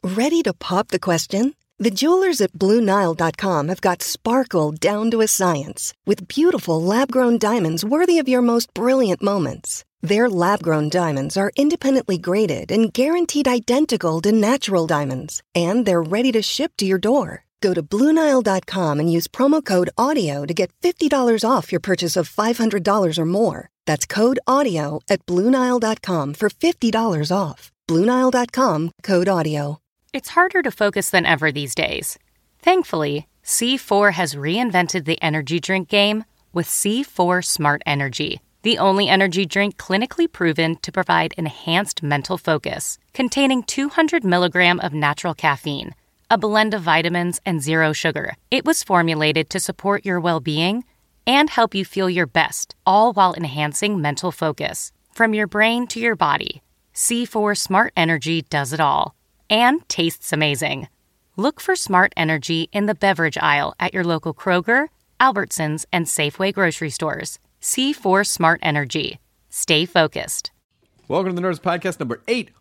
Ready to pop the question? The jewelers at BlueNile.com have got sparkle down to a science with beautiful lab-grown diamonds worthy of your most brilliant moments. Their lab-grown diamonds are independently graded and guaranteed identical to natural diamonds, and they're ready to ship to your door. Go to BlueNile.com and use promo code AUDIO to get $50 off your purchase of $500 or more. That's code AUDIO at BlueNile.com for $50 off. BlueNile.com, code AUDIO. It's harder to focus than ever these days. Thankfully, C4 has reinvented the energy drink game with C4 Smart Energy, the only energy drink clinically proven to provide enhanced mental focus, containing 200 milligrams of natural caffeine, a blend of vitamins, and zero sugar. It was formulated to support your well-being and help you feel your best, all while enhancing mental focus. From your brain to your body, C4 Smart Energy does it all. And tastes amazing. Look for Smart Energy in the beverage aisle at your local Kroger, Albertsons, and Safeway grocery stores. C4 Smart Energy. Stay focused. Welcome to the Nerdist Podcast number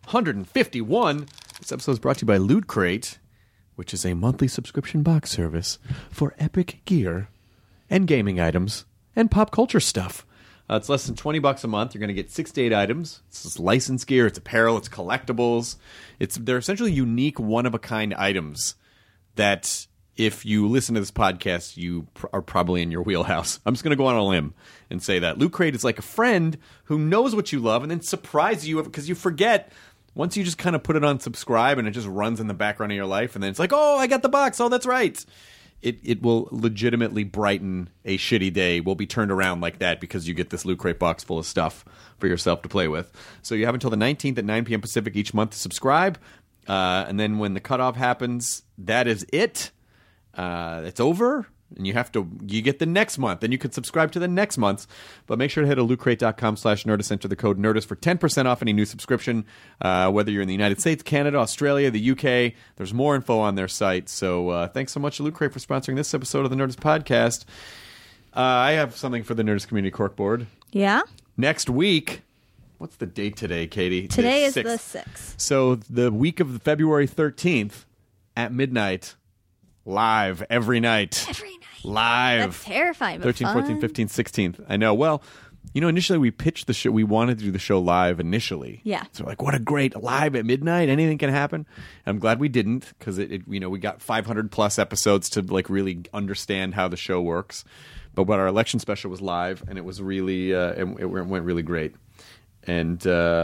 851. This episode is brought to you by Loot Crate, which is a monthly subscription box service for epic gear and gaming items and pop culture stuff. It's less than $20 a month. You're going to get 6 to 8 items. It's licensed gear, it's apparel, it's collectibles. They're essentially unique, one-of-a-kind items that, if you listen to this podcast, you are probably in your wheelhouse. I'm just going to go on a limb and say that. Loot Crate is like a friend who knows what you love and then surprises you because you forget. Once you just kind of put it on subscribe and it just runs in the background of your life, and then it's like, oh, I got the box. Oh, that's right. It will legitimately brighten a shitty day. Will be turned around like that because you get this Loot Crate box full of stuff for yourself to play with. So you have until the 19th at 9 p.m. Pacific each month to subscribe. And then when the cutoff happens, that is it. It's over. And you get the next month. Then you can subscribe to the next month's. But make sure to head to lootcrate.com/Nerdist. Enter the code Nerdist for 10% off any new subscription. Whether you're in the United States, Canada, Australia, the UK, there's more info on their site. So thanks so much to Loot Crate for sponsoring this episode of the Nerdist Podcast. I have something for the Nerdist Community Corkboard. Yeah? Next week. What's the date today, Katie? Today is the 6th. So the week of February 13th at midnight, live every night. Live. That's terrifying, but 13th, 14th, 15th, 16th. I know. Well, initially we pitched the show. We wanted to do the show live initially. Yeah. So we're like, what a great live at midnight. Anything can happen. I'm glad we didn't because we got 500 plus episodes to like really understand how the show works. But our election special was live, and it was really it went really great. And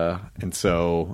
so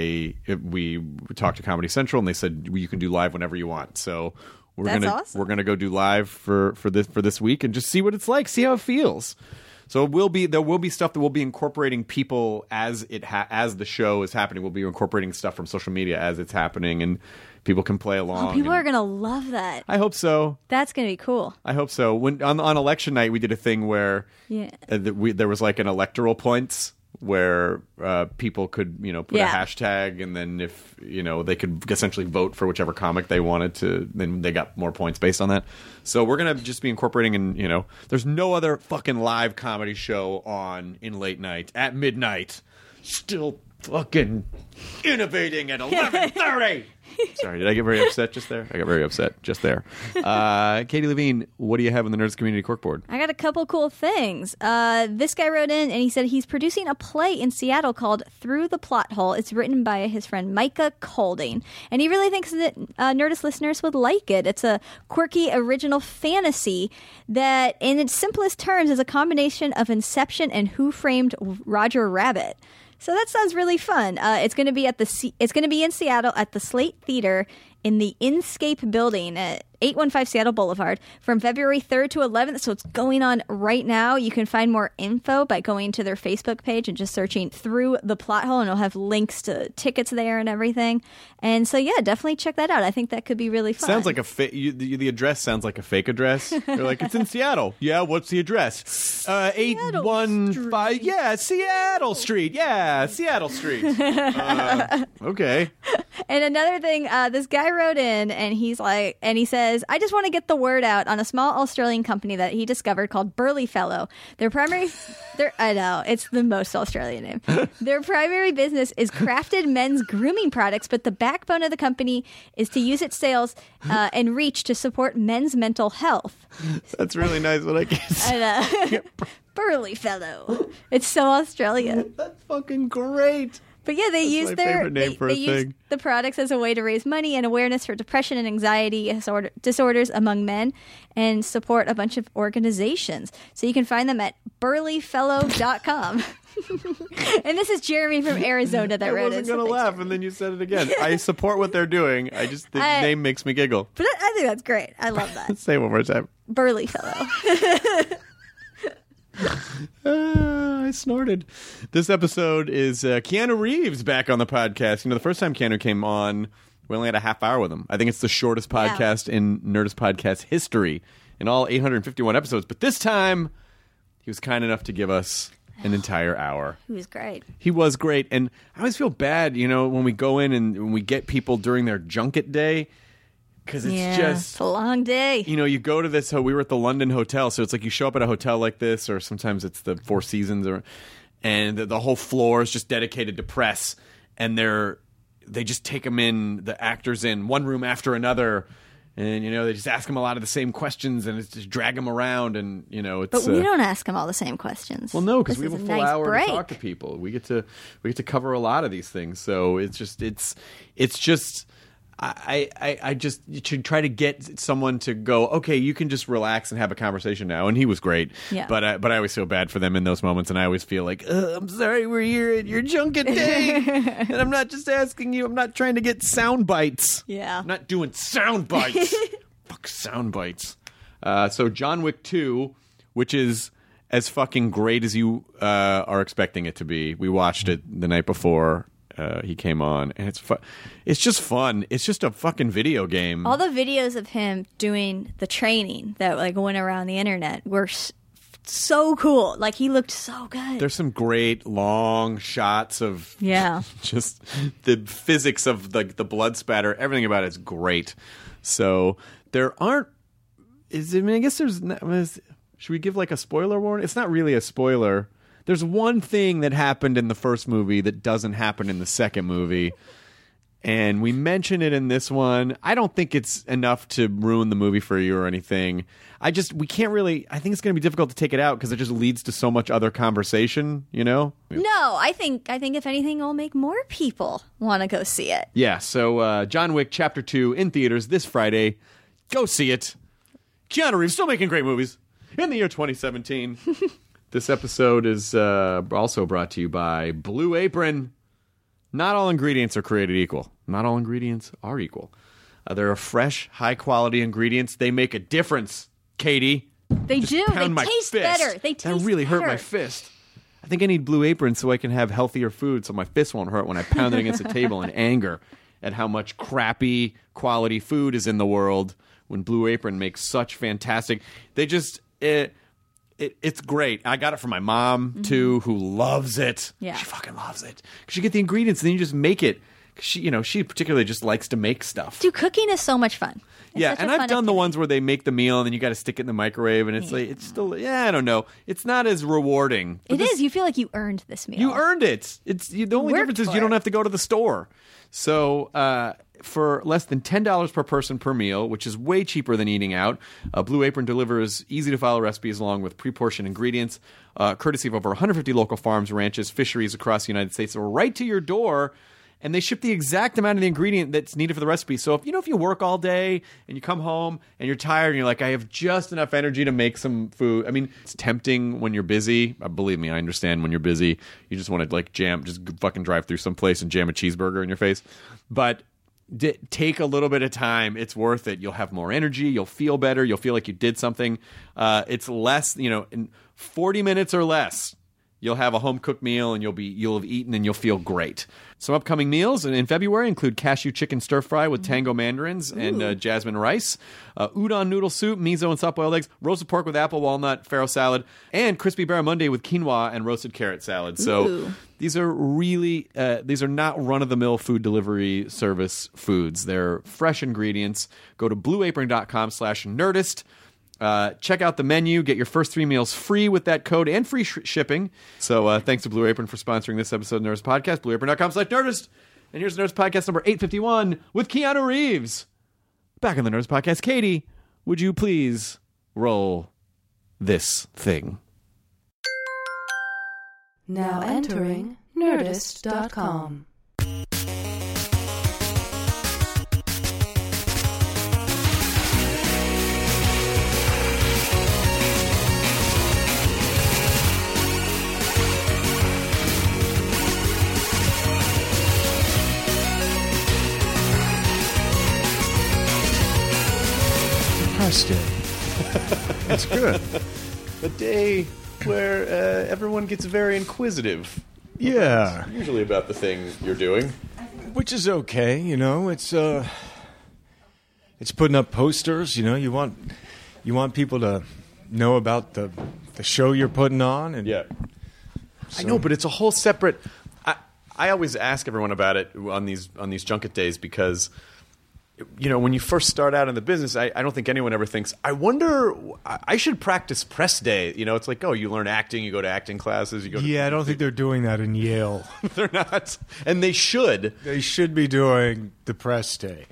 we talked to Comedy Central, and they said you can do live whenever you want. So awesome. We're gonna go do live for this week and just see what it's like, see how it feels. So there will be stuff that we'll be incorporating people as the show is happening. We'll be incorporating stuff from social media as it's happening, and people can play along. Oh, people are gonna love that. I hope so. That's gonna be cool. I hope so. When on election night, we did a thing where there was like an electoral points where people could put a hashtag, and then if they could essentially vote for whichever comic they wanted to, then they got more points based on that. So we're gonna just be incorporating, and there's no other fucking live comedy show on in late night at midnight still fucking innovating at 11:30. Sorry, did I get very upset just there? I got very upset just there. Katie Levine, what do you have in the Nerdist Community Corkboard? I got a couple cool things. This guy wrote in and he said he's producing a play in Seattle called Through the Plot Hole. It's written by his friend Micah Colding, and he really thinks that Nerdist listeners would like it. It's a quirky, original fantasy that, in its simplest terms, is a combination of Inception and Who Framed Roger Rabbit. So that sounds really fun. It's going to be in Seattle at the Slate Theater in the Inscape building at 815 Seattle Boulevard from February 3rd to 11th. So it's going on right now. You can find more info by going to their Facebook page and just searching Through the Plot Hole, and it'll have links to tickets there and everything. And so, yeah, definitely check that out. I think that could be really fun. Sounds like the address sounds like a fake address. You're like, it's in Seattle. Yeah, what's the address? 815. Yeah, Seattle Street. Yeah, Seattle Street. Okay. And another thing, this guy guy wrote in and he says, I just want to get the word out on a small Australian company that he discovered called Burley Fellow. I know, it's the most Australian name. Their primary business is crafted men's grooming products, but the backbone of the company is to use its sales and reach to support men's mental health. That's really nice when I guess. I know. Burley Fellow. It's so Australian. That's fucking great. But yeah, they use use the products as a way to raise money and awareness for depression and anxiety disorders among men and support a bunch of organizations. So you can find them at burleyfellow.com. And this is Jeremy from Arizona that wrote it. I wasn't going to laugh, and then you said it again. I support what they're doing. The name makes me giggle. But I think that's great. I love that. Say it one more time. Burley Fellow. I snorted. This episode is Keanu Reeves back on the podcast. The first time Keanu came on, we only had a half hour with him. I think it's the shortest podcast in Nerdist podcast history in all 851 episodes. But this time, he was kind enough to give us an entire hour. He was great. He was great. And I always feel bad, when we go in and when we get people during their junket day. Because it's a long day. You go to this. We were at the London Hotel, so it's like you show up at a hotel like this, or sometimes it's the Four Seasons, and the whole floor is just dedicated to press, and they just take them in, the actors in one room after another, and they just ask them a lot of the same questions, and it's just drag them around, and it's. But we don't ask them all the same questions. Well, no, because we have a full hour to talk to people. We get to cover a lot of these things, so it's just. I just should try to get someone to go, okay, you can just relax and have a conversation now. And he was great. Yeah. But I always feel bad for them in those moments. And I always feel like, I'm sorry, we're here at your junket day. And I'm not just asking you. I'm not trying to get sound bites. Yeah. I'm not doing sound bites. Fuck sound bites. So John Wick 2, which is as fucking great as you are expecting it to be. We watched it the night before. He came on, and it's just fun. It's just a fucking video game. All the videos of him doing the training that went around the internet were so cool. He looked so good. There's some great long shots of just the physics of the blood spatter. Everything about it is great. So there aren't. I guess there's. Should we give a spoiler warning? It's not really a spoiler. There's one thing that happened in the first movie that doesn't happen in the second movie, and we mention it in this one. I don't think it's enough to ruin the movie for you or anything. We can't really. I think it's going to be difficult to take it out because it just leads to so much other conversation. No, I think if anything, it'll make more people want to go see it. Yeah. So John Wick Chapter 2 in theaters this Friday. Go see it. Keanu Reeves still making great movies in the year 2017. This episode is also brought to you by Blue Apron. Not all ingredients are created equal. Not all ingredients are equal. There are fresh, high-quality ingredients. They make a difference, Katie. They do. They taste better. That really hurt my fist. I think I need Blue Apron so I can have healthier food so my fist won't hurt when I pound it against the table in anger at how much crappy quality food is in the world when Blue Apron makes such fantastic... They just... It's great. I got it from my mom, too, who loves it. Yeah. She fucking loves it. Because you get the ingredients, and then you just make it. She particularly just likes to make stuff. Dude, cooking is so much fun. It's and I've done the ones where they make the meal, and then you got to stick it in the microwave, and it's still, I don't know. It's not as rewarding. It is. You feel like you earned this meal. You earned it. The only difference is you don't have to go to the store. So, for less than $10 per person per meal, which is way cheaper than eating out, Blue Apron delivers easy-to-follow recipes along with pre-portioned ingredients, courtesy of over 150 local farms, ranches, fisheries across the United States. So right to your door, and they ship the exact amount of the ingredient that's needed for the recipe. So if you work all day and you come home and you're tired and you're like, I have just enough energy to make some food. I mean, it's tempting when you're busy. Believe me, I understand when you're busy. You just want to just fucking drive through someplace and jam a cheeseburger in your face. But take a little bit of time. It's worth it. You'll have more energy. You'll feel better. You'll feel like you did something. It's less, in 40 minutes or less, You'll have a home-cooked meal, and you'll have eaten, and you'll feel great. Some upcoming meals in February include cashew chicken stir-fry with tango mandarins and jasmine rice, udon noodle soup, miso and soft-boiled eggs, roasted pork with apple walnut, farro salad, and crispy barramundi with quinoa and roasted carrot salad. So these are really these are not run-of-the-mill food delivery service foods. They're fresh ingredients. Go to blueapron.com/Nerdist. Check out the menu. Get your first 3 meals free with that code and free shipping. So thanks to Blue Apron for sponsoring this episode of Nerdist Podcast. BlueApron.com/Nerdist. And here's Nerdist Podcast number 851 with Keanu Reeves. Back on the Nerdist Podcast, Katie, would you please roll this thing? Now entering Nerdist.com. Press Day. That's good. A day where everyone gets very inquisitive. Yeah. It's usually about the thing you're doing. Which is okay, you know. It's putting up posters, you know. You want people to know about the show you're putting on, and Yeah. I know, but it's a whole separate. I always ask everyone about it on these junket days because, you know, when you first start out in the business, I don't think anyone ever thinks, I wonder, I should practice press day. You know, it's like, oh, you learn acting, you go to acting classes, you go. Yeah, I don't think they're doing that in Yale. They're not, and they should. They should be doing the press day.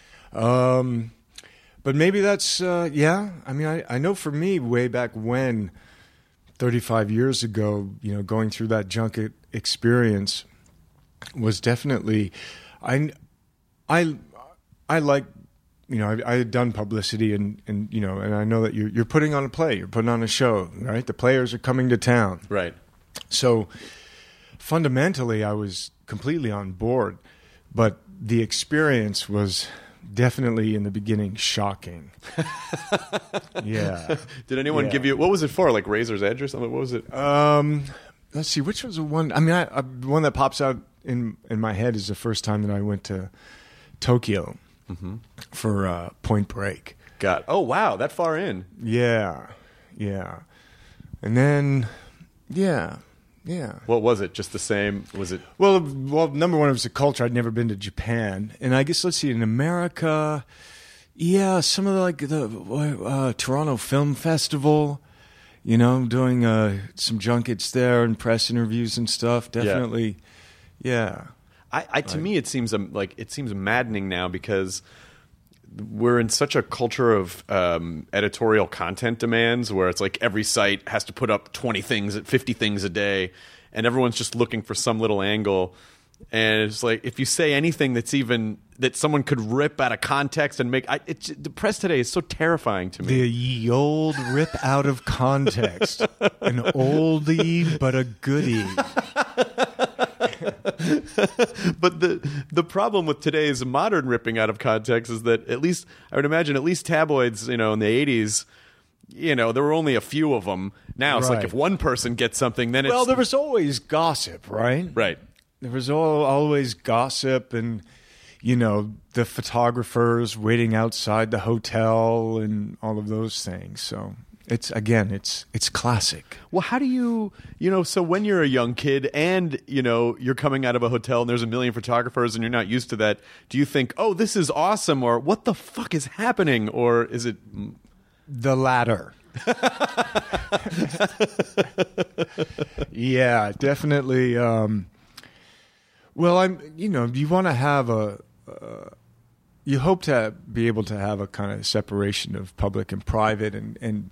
But maybe that's yeah. I mean, I know for me, way back when, 35 years ago, you know, going through that junket experience was definitely, I like, you know, I had done publicity and you know, and I know that you're putting on a play, you're putting on a show, right? The players are coming to town, Right. So fundamentally, I was completely on board, but the experience was definitely in the beginning shocking. Yeah. Did anyone give you, what was it for? Like Razor's Edge or something? What was it? Let's see, which was the one? I mean, one that pops out in my head is the first time that I went to Tokyo for Point Break. Oh, wow, that far in. Yeah. And then, yeah. What was it? Just the same? Was it? Well, number one, it was the culture. I'd never been to Japan. And I guess, let's see, in America, yeah, some of the Toronto Film Festival, you know, doing some junkets there and press interviews and stuff. Definitely, yeah. To me, it seems maddening now because we're in such a culture of editorial content demands where it's like every site has to put up 20 things, 50 things a day, and everyone's just looking for some little angle. And it's like if you say anything that's even that someone could rip out of context and make the press today is so terrifying to me. The ye old rip out of context, an oldie but a goodie. But the problem with today's modern ripping out of context is that at least tabloids, you know, in the 80s, you know, there were only a few of them. Now it's like Right. if one person gets something, then it's... Well, there was always gossip, right? Right. There was always gossip and, you know, the photographers waiting outside the hotel and all of those things. So it's classic. Well, how do you know, so when you're a young kid and, you know, you're coming out of a hotel and there's a million photographers and you're not used to that, do you think, oh, this is awesome, or what the fuck is happening, or is it... The latter. Yeah, definitely. Well, you want to have you hope to be able to have a kind of separation of public and private, and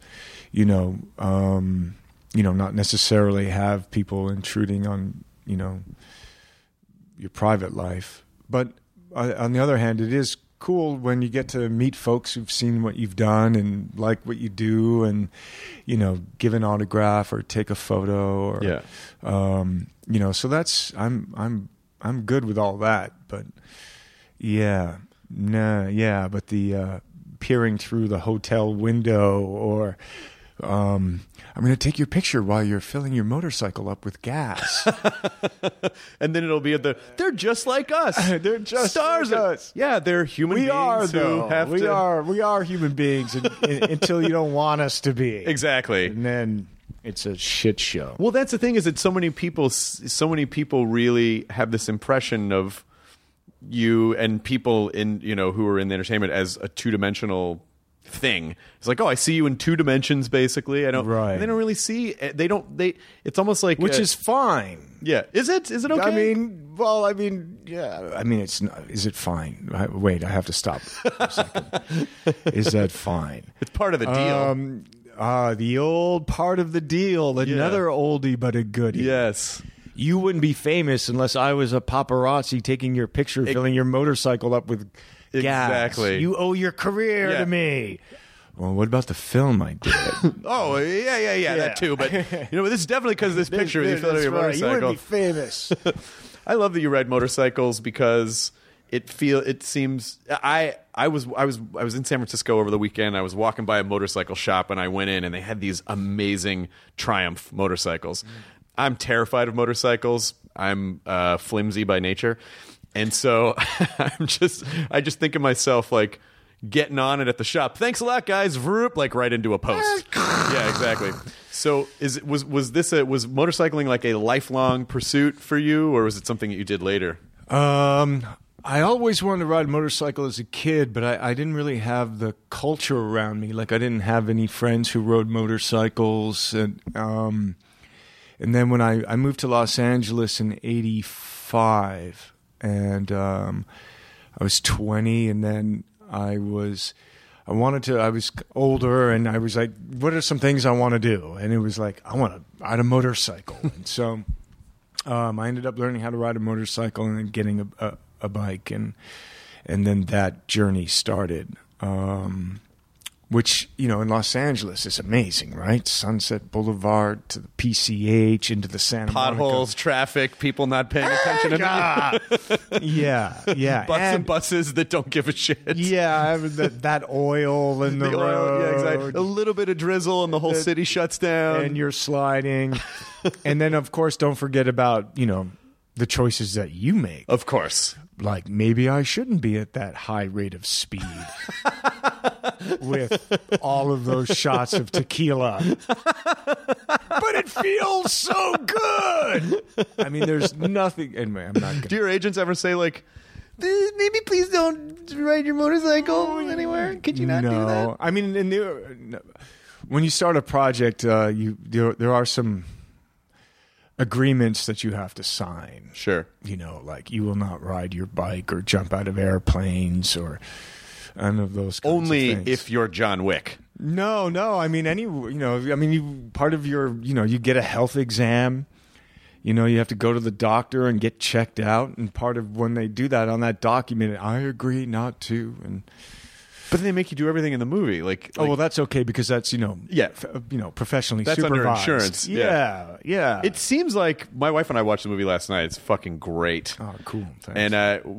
not necessarily have people intruding on, you know, your private life. But on the other hand, it is cool when you get to meet folks who've seen what you've done and like what you do, and, you know, give an autograph or take a photo, or you know. So that's I'm good with all that, but but the peering through the hotel window or I'm going to take your picture while you're filling your motorcycle up with gas. And then it'll be they're just like us. They're just stars like us. Yeah, they're human beings. We are, though. Have we to... are human beings until you don't want us to be. Exactly. And then it's a shit show. Well, that's the thing, is that so many people really have this impression of you and people in, who are in the entertainment as a two-dimensional thing. It's like, oh, I see you in two dimensions, basically. I don't. Right. They don't really see. They don't. It's almost like, which is fine. Yeah. Is it? Is it okay? Yeah. It's not. Is it fine? Wait, I have to stop for a second. Is that fine? It's part of the deal. The old part of the deal. Another oldie but a goodie. Yes. You wouldn't be famous unless I was a paparazzi taking your picture, filling your motorcycle up with gas. Exactly. You owe your career to me. Well, what about the film I did? Oh, yeah, that too. But this is definitely because of this picture. You filled up your motorcycle. You wouldn't be famous. I love that you ride motorcycles because it seems I was in San Francisco over the weekend. I was walking by a motorcycle shop and I went in and they had these amazing Triumph motorcycles. I'm terrified of motorcycles. I'm flimsy by nature. And so I just think of myself like getting on it at the shop. Thanks a lot, guys. Vroop, like right into a post. Yeah, exactly. So was motorcycling like a lifelong pursuit for you, or was it something that you did later? I always wanted to ride a motorcycle as a kid, but I didn't really have the culture around me. Like I didn't have any friends who rode motorcycles, and then when I moved to Los Angeles in '85. And I was 20, and then I was older, and I was like, what are some things I want to do? And it was like, I want to ride a motorcycle. And so I ended up learning how to ride a motorcycle and then getting a bike, and then that journey started. Which, in Los Angeles is amazing, right? Sunset Boulevard to the PCH into the Santa Monica. Potholes, traffic, people not paying attention to me. Yeah. Buses that don't give a shit. Yeah, that oil in the road. Yeah, exactly. A little bit of drizzle and the whole city shuts down. And you're sliding. And then, of course, don't forget about, the choices that you make. Of course. Like, maybe I shouldn't be at that high rate of speed with all of those shots of tequila. But it feels so good. I mean, there's nothing. Anyway, I'm not going to. Do your agents ever say, like, maybe please don't ride your motorcycle anywhere? Could you not do that? I mean, when you start a project, there are some agreements that you have to sign. Sure. Like you will not ride your bike or jump out of airplanes or none of those kinds Only of things. if you're John Wick. No. I mean, part of your, you get a health exam. You have to go to the doctor and get checked out. And part of when they do that on that document, I agree not to. But then they make you do everything in the movie. Like, well, that's okay because that's, professionally that's supervised. Under insurance. Yeah. It seems like my wife and I watched the movie last night. It's fucking great. Oh, cool. Thanks. And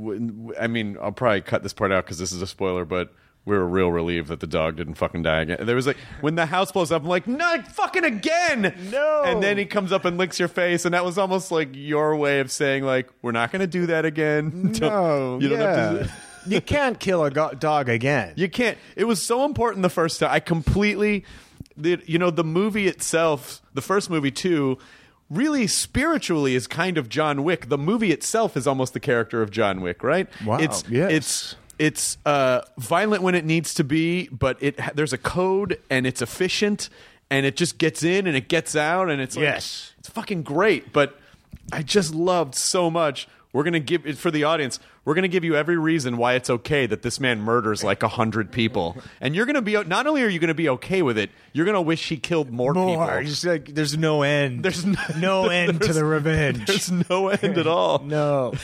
I mean, I'll probably cut this part out because this is a spoiler, but we were real relieved that the dog didn't fucking die again. There was like, when the house blows up, I'm like, not fucking again! No! And then he comes up and licks your face, and that was almost like your way of saying, like, we're not going to do that again. No, you don't have to. You can't kill a dog again. You can't. It was so important the first time. I completely, the movie itself, the first movie too, really spiritually is kind of John Wick. The movie itself is almost the character of John Wick, right? Wow. It's violent when it needs to be, but there's a code and it's efficient and it just gets in and it gets out and it's like, yes, it's fucking great. But I just loved so much. We're going to give it for the audience. We're going to give you every reason why it's okay that this man murders like 100 people. And you're going to be, not only are you going to be okay with it, you're going to wish he killed more people. Just like, there's no end. There's no end to the revenge. There's no end at all. No.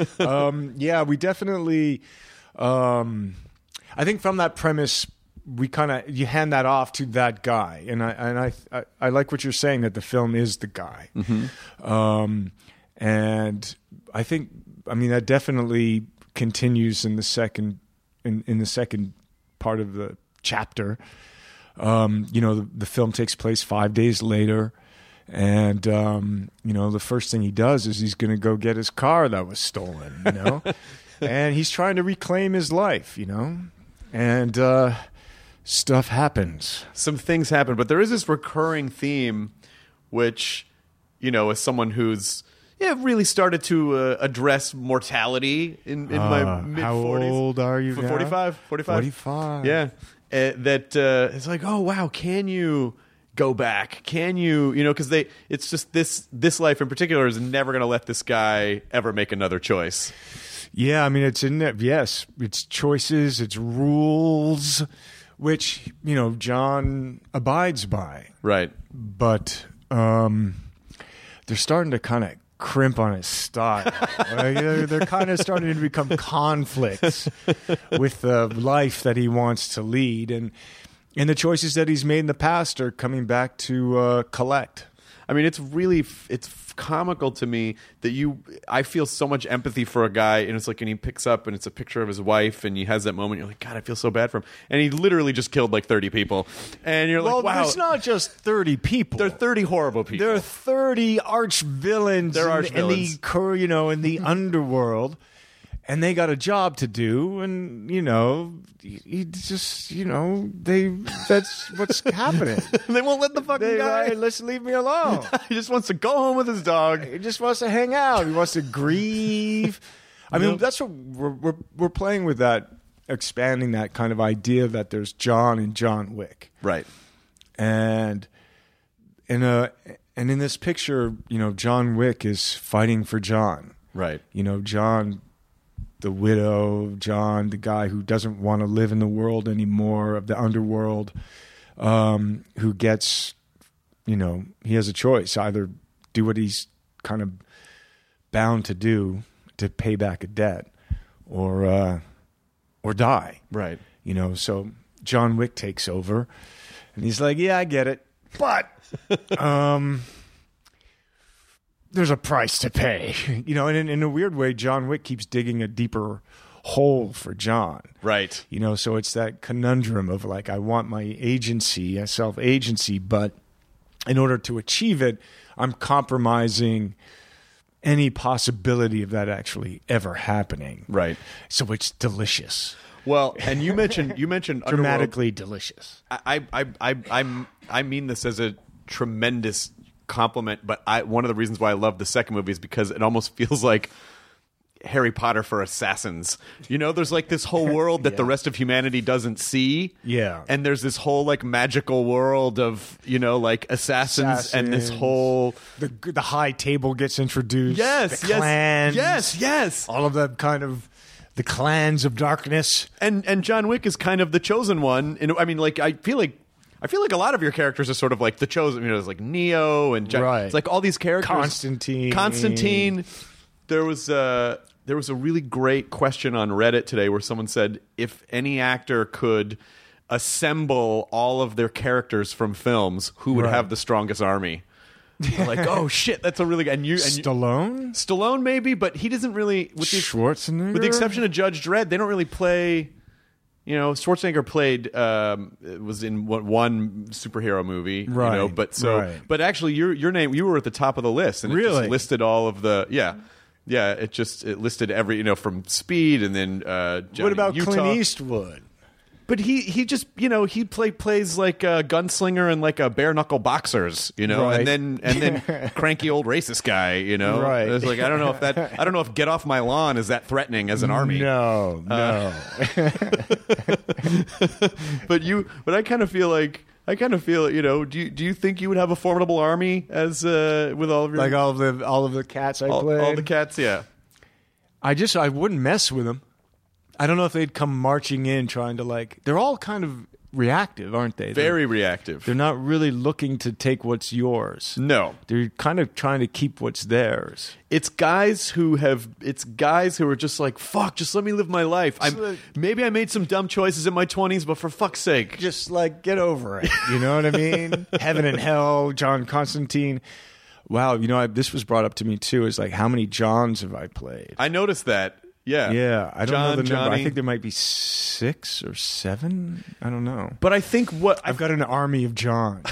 Yeah, we definitely, I think from that premise, you hand that off to that guy. And I like what you're saying, that the film is the guy. Mm-hmm. And I think, that definitely continues in the second part of the chapter. The film takes place 5 days later. And, the first thing he does is he's going to go get his car that was stolen, and he's trying to reclaim his life, and stuff happens. Some things happen, but there is this recurring theme, which, as someone who's really started to address mortality in my mid-40s. How old are you now? 45. 45. Yeah. It's like, oh, wow, can you go back? Can you, because it's just this life in particular is never going to let this guy ever make another choice. Yeah, I mean, it's in there. Yes, it's choices, it's rules, which, John abides by. Right. But they're starting to kind of crimp on his style. They're kind of starting to become conflicts with the life that he wants to lead. And the choices that he's made in the past are coming back to collect. I mean, it's comical to me that I feel so much empathy for a guy, and it's like, and he picks up and it's a picture of his wife, and he has that moment, you're like, God, I feel so bad for him. And he literally just killed like 30 people. And you're like, wow. It's not just 30 people. They're 30 horrible people. They're 30 arch villains. They're arch villains. In the underworld. And they got a job to do, and he just that's what's happening. They won't let the fucking guy. Right, let's leave me alone. He just wants to go home with his dog. He just wants to hang out. He wants to grieve. I mean, that's what we're playing with, that, expanding that kind of idea that there's John and John Wick, right? And in this picture, John Wick is fighting for John, right? John, the widow, John, the guy who doesn't want to live in the world anymore, of the underworld, who gets, he has a choice: either do what he's kind of bound to do to pay back a debt, or die. Right. So John Wick takes over, and he's like, "Yeah, I get it, but there's a price to pay." And in a weird way, John Wick keeps digging a deeper hole for John. Right. So it's that conundrum of like, I want my agency, a self-agency, but in order to achieve it, I'm compromising any possibility of that actually ever happening. Right. So it's delicious. Well, and you mentioned dramatically delicious. I mean this as a tremendous compliment, but one of the reasons why I love the second movie is because it almost feels like Harry Potter for assassins. There's like this whole world that the rest of humanity doesn't see. Yeah. And there's this whole like magical world of, like assassins and this whole... The high table gets introduced. Yes. The clans. Yes. All of the kind of... the clans of darkness. And John Wick is kind of the chosen one. And I mean, like, I feel like a lot of your characters are sort of like the chosen. There's like Neo and right. It's like all these characters. Constantine. There was a really great question on Reddit today where someone said, if any actor could assemble all of their characters from films, who would have the strongest army? Like, oh shit, that's a really good. And Stallone maybe, but he doesn't really. Schwarzenegger, with the exception of Judge Dredd, they don't really play. Schwarzenegger played was in one superhero movie, right? But actually, your name, you were at the top of the list, and it just listed all of the it listed every from Speed, and then Johnny what about Utah. Clint Eastwood? But he just he plays like a gunslinger and like a bare knuckle boxers, right. and then cranky old racist guy, Right. It's like I don't know if get off my lawn is that threatening as an army. No. But I kind of feel do you think you would have a formidable army as with all of your like all of the cats I played? All the cats, yeah. I wouldn't mess with them. I don't know if they'd come marching in trying to they're all kind of reactive, aren't they? Very reactive. They're not really looking to take what's yours. No. They're kind of trying to keep what's theirs. It's guys who are just like, fuck, just let me live my life. Maybe I made some dumb choices in my 20s, but for fuck's sake. Just get over it. You know what I mean? Heaven and Hell, John Constantine. Wow, this was brought up to me too, is how many Johns have I played? I noticed that. Yeah, I don't know the number. Johnny. I think there might be 6 or 7. I don't know. But I think what I've got an army of Johns.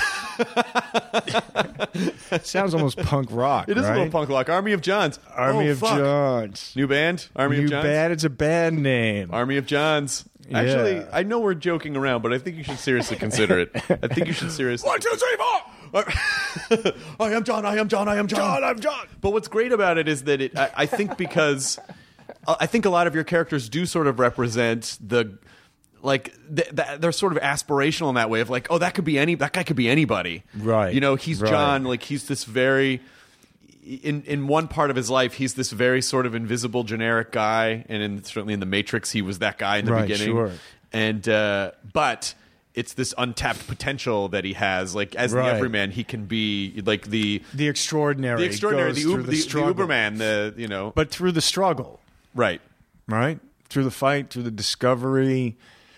Sounds almost punk rock. it is right? a little punk rock. Army of Johns. Army Oh, of fuck. Johns. New band. Army New of Johns. band. It's a band name. Army of Johns. Actually, Yeah. I know we're joking around, but I think you should seriously consider it. I think you should seriously. 1, 2, 3, 4. I am John. I am John. I am John. John, I'm John. But what's great about it is that I think because I think a lot of your characters do sort of represent the like they're sort of aspirational in that way of like, oh, that guy could be anybody, Right. You know, he's Right. John. Like he's this very in one part of his life, he's this very sort of invisible, generic guy, and certainly in the Matrix, he was that guy in the Right, beginning. sure. And but it's this untapped potential that he has. Like as Right. the everyman, he can be like the extraordinary. goes goes through the struggle. Uberman, But through the struggle, right. right? Through the fight, through the discovery.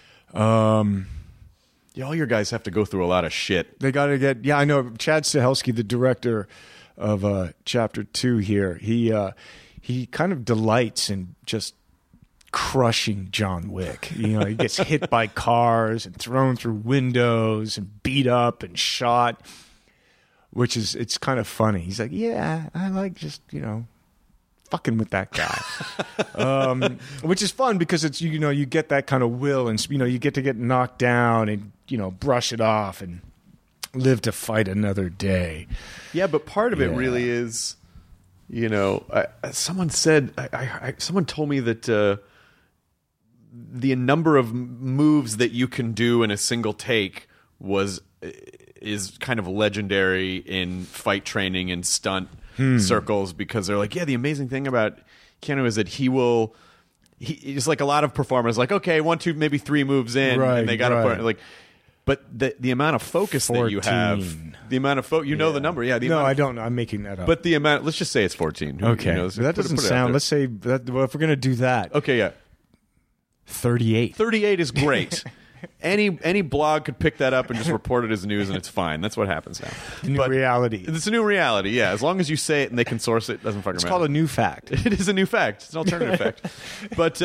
Yeah, all your guys have to go through a lot of shit. They got to get. Yeah, I know. Chad Stahelski, the director of Chapter 2 here, he kind of delights in just crushing John Wick. You know, he gets hit by cars and thrown through windows and beat up and shot, which is, it's kind of funny. He's like, yeah, I like just, fucking with that guy. Which is fun because it's, you get that kind of will and, you get to get knocked down and, brush it off and live to fight another day. Yeah, but part of it Yeah. really is, someone said, someone told me that the number of moves that you can do in a single take is kind of legendary in fight training and stunt circles, because they're like, yeah, the amazing thing about Keanu is that he's like a lot of performers, like, okay, 1, 2, maybe 3 moves in, Right, and they got to right. put like. But the amount of focus that you 14. have, the amount of know the number, yeah. No, I don't. I'm making that up. But the amount, let's just say it's 14. Who okay, knows? that doesn't Put it out sound. there. Let's say that. Well, if we're gonna do that, Okay, yeah. 38. 38 is great. Any blog could pick that up and just report it as news, and it's fine. That's what happens now. The new But reality. It's a new reality, yeah. As long as you say it and they can source it, doesn't fucking It's matter. called a new fact. It is a new fact. It's an alternative fact. But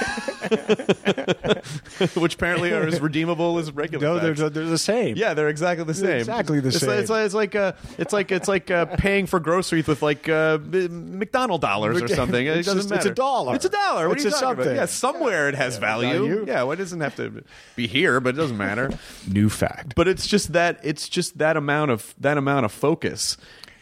which apparently are as redeemable as regular No, facts. they're the same. Yeah, they're exactly the same. exactly the same. It's like paying for groceries with like McDonald dollars or something. It It's doesn't just- matter. it's a dollar. It's a dollar. What It's are you a talking about? something. Yeah, somewhere it has value. value. Yeah, well, it doesn't have to be here, but it doesn't matter. New fact. But it's just that amount of focus.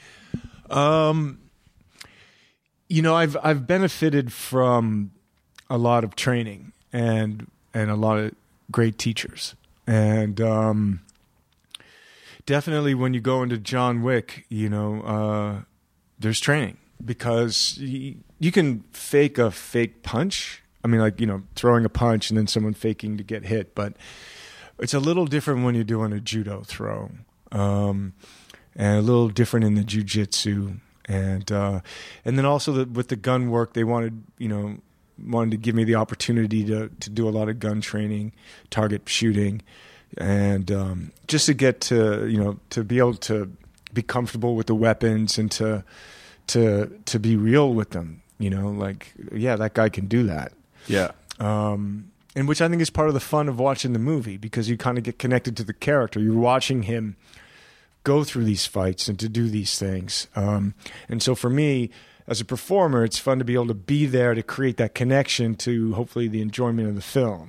I've benefited from a lot of training and a lot of great teachers, and definitely when you go into John Wick, there's training, because you can fake a fake punch. I mean, like, throwing a punch and then someone faking to get hit, but it's a little different when you're doing a judo throw, and a little different in the jiu-jitsu. And then also with the gun work, they wanted to give me the opportunity to do a lot of gun training, target shooting, and just to get to be able to be comfortable with the weapons and to be real with them. Like, yeah, that guy can do that. Yeah. And which I think is part of the fun of watching the movie, because you kind of get connected to the character. You're watching him go through these fights and to do these things. And so for me, as a performer, it's fun to be able to be there to create that connection to hopefully the enjoyment of the film.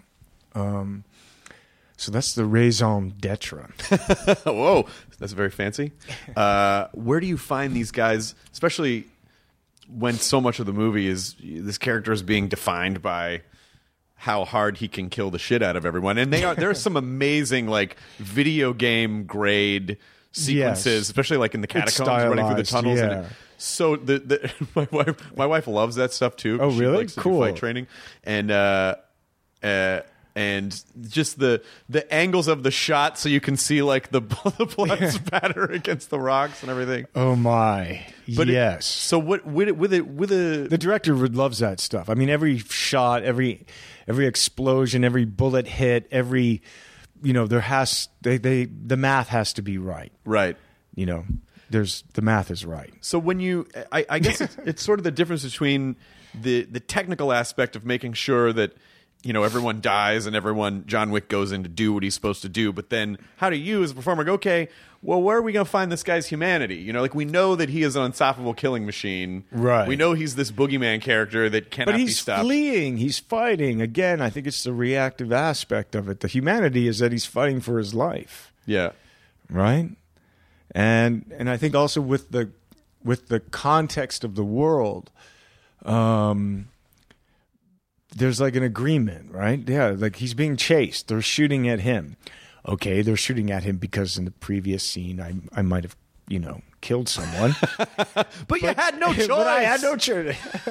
So that's the raison d'etre. Whoa, that's very fancy. Where do you find these guys, especially when so much of the movie is this character is being defined by how hard he can kill the shit out of everyone? And there are some amazing like video game grade sequences, Yes. especially like in the catacombs running through the stylized, tunnels. yeah. And so my wife loves that stuff too. Oh, She really? likes to do Cool. fight training, and just the angles of the shot, so you can see like the blood spatter against the rocks and everything. Oh my, But yes. So what with a The director loves that stuff. I mean, every shot, every explosion, every bullet hit, every the math has to be right. right. The math is right. So when you, I guess it's sort of the difference between the technical aspect of making sure that everyone dies and John Wick goes in to do what he's supposed to do. But then how do you as a performer go, okay, well, where are we going to find this guy's humanity? We know that he is an unstoppable killing machine. Right. We know he's this boogeyman character that cannot be stopped. But he's fleeing. He's fighting. Again, I think it's the reactive aspect of it. The humanity is that he's fighting for his life. Yeah. Right? And I think also with the context of the world, there's like an agreement, right? Yeah, like he's being chased. They're shooting at him. Okay, they're shooting at him because in the previous scene I might have, killed someone. But you had no choice. But I had no choice.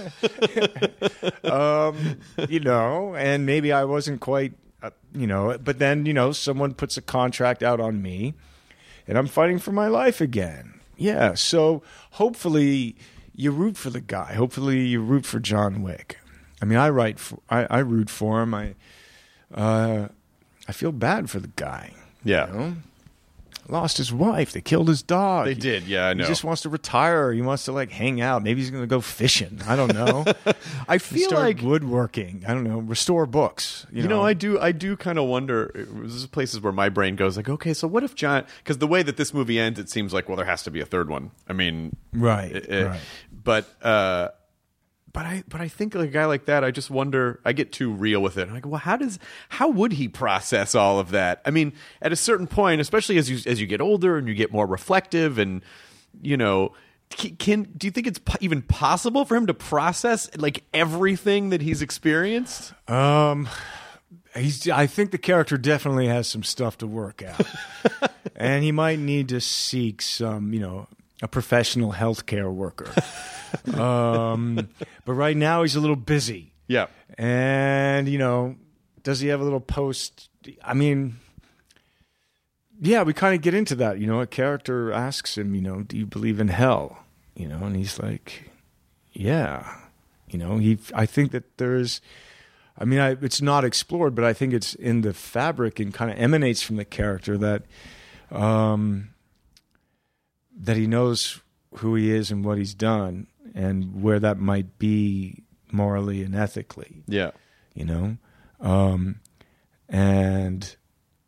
And maybe I wasn't quite, but then, someone puts a contract out on me and I'm fighting for my life again. Yeah, so hopefully you root for the guy. Hopefully you root for John Wick. I mean, I root for him. I feel bad for the guy. Yeah. Lost his wife. They killed his dog. They did. Yeah, I know. He just wants to retire. He wants to hang out. Maybe he's going to go fishing. I don't know. I feel start like woodworking. I don't know. Restore books. I do kind of wonder. There's places where my brain goes like, okay, so what if John? Because the way that this movie ends, it seems like, well, there has to be a third one. I mean, right. But I think like a guy like that, I just wonder. I get too real with it. I'm like, well, how would he process all of that? I mean, at a certain point, especially as you get older and you get more reflective, and do you think it's even possible for him to process like everything that he's experienced? I think the character definitely has some stuff to work out, and he might need to seek some, a professional healthcare worker. But right now he's a little busy. Yeah. And, does he have a little post? I mean, yeah, we kind of get into that. A character asks him, do you believe in hell? And he's like, yeah. I think that there's, it's not explored, but I think it's in the fabric and kind of emanates from the character that he knows who he is and what he's done and where that might be morally and ethically. Yeah. And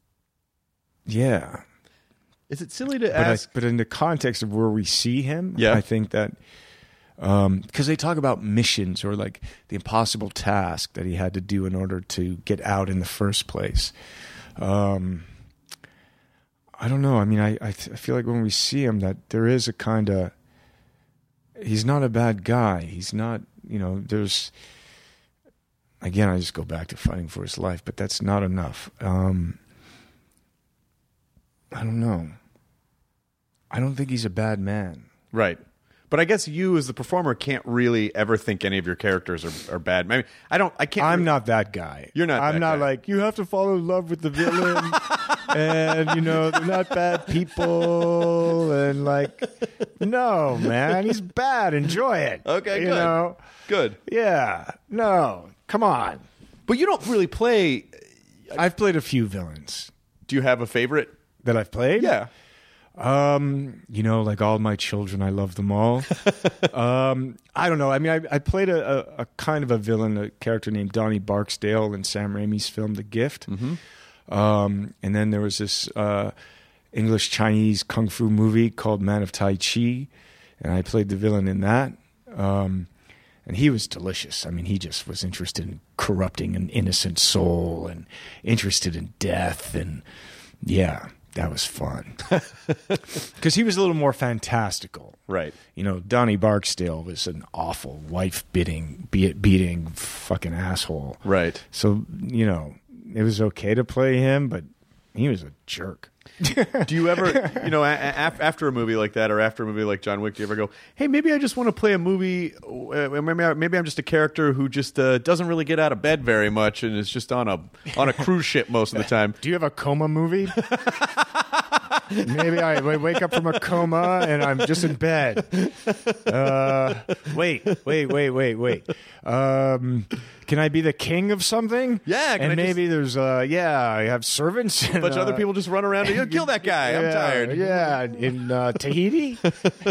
yeah. Is it silly to ask? But in the context of where we see him, yeah. I think that because they talk about missions or like the impossible task that he had to do in order to get out in the first place. I don't know. I mean, I feel like when we see him that there is a kind of, he's not a bad guy. He's not, there's, again, I just go back to fighting for his life, but that's not enough. I don't know. I don't think he's a bad man. Right. But I guess you, as the performer, can't really ever think any of your characters are bad. I mean, I can't. I'm not that guy. You're not. I'm not guy. Like you have to fall in love with the villain, and they're not bad people, and no, man, he's bad. Enjoy it. Okay, good. Good. Yeah. No, come on. But you don't really play. I've played a few villains. Do you have a favorite that I've played? Yeah. Like all my children, I love them all. I don't know. I mean, I played a kind of a villain, a character named Donnie Barksdale in Sam Raimi's film The Gift. Mm-hmm. And then there was this English-Chinese kung fu movie called Man of Tai Chi, and I played the villain in that. And he was delicious. I mean, he just was interested in corrupting an innocent soul and interested in death. And yeah, that was fun. Because he was a little more fantastical. Right. Donnie Barksdale was an awful wife-beating fucking asshole. Right. So, it was okay to play him, but he was a jerk. Do you ever, after a movie like that or after a movie like John Wick, do you ever go, hey, maybe I just want to play a movie, maybe I'm just a character who just doesn't really get out of bed very much and is just on a cruise ship most of the time. Do you have a coma movie? Maybe I wake up from a coma and I'm just in bed. Wait. can I be the king of something? Yeah, and maybe there's I have servants. a bunch of other people just run around and kill that guy. I'm tired. Yeah, in Tahiti.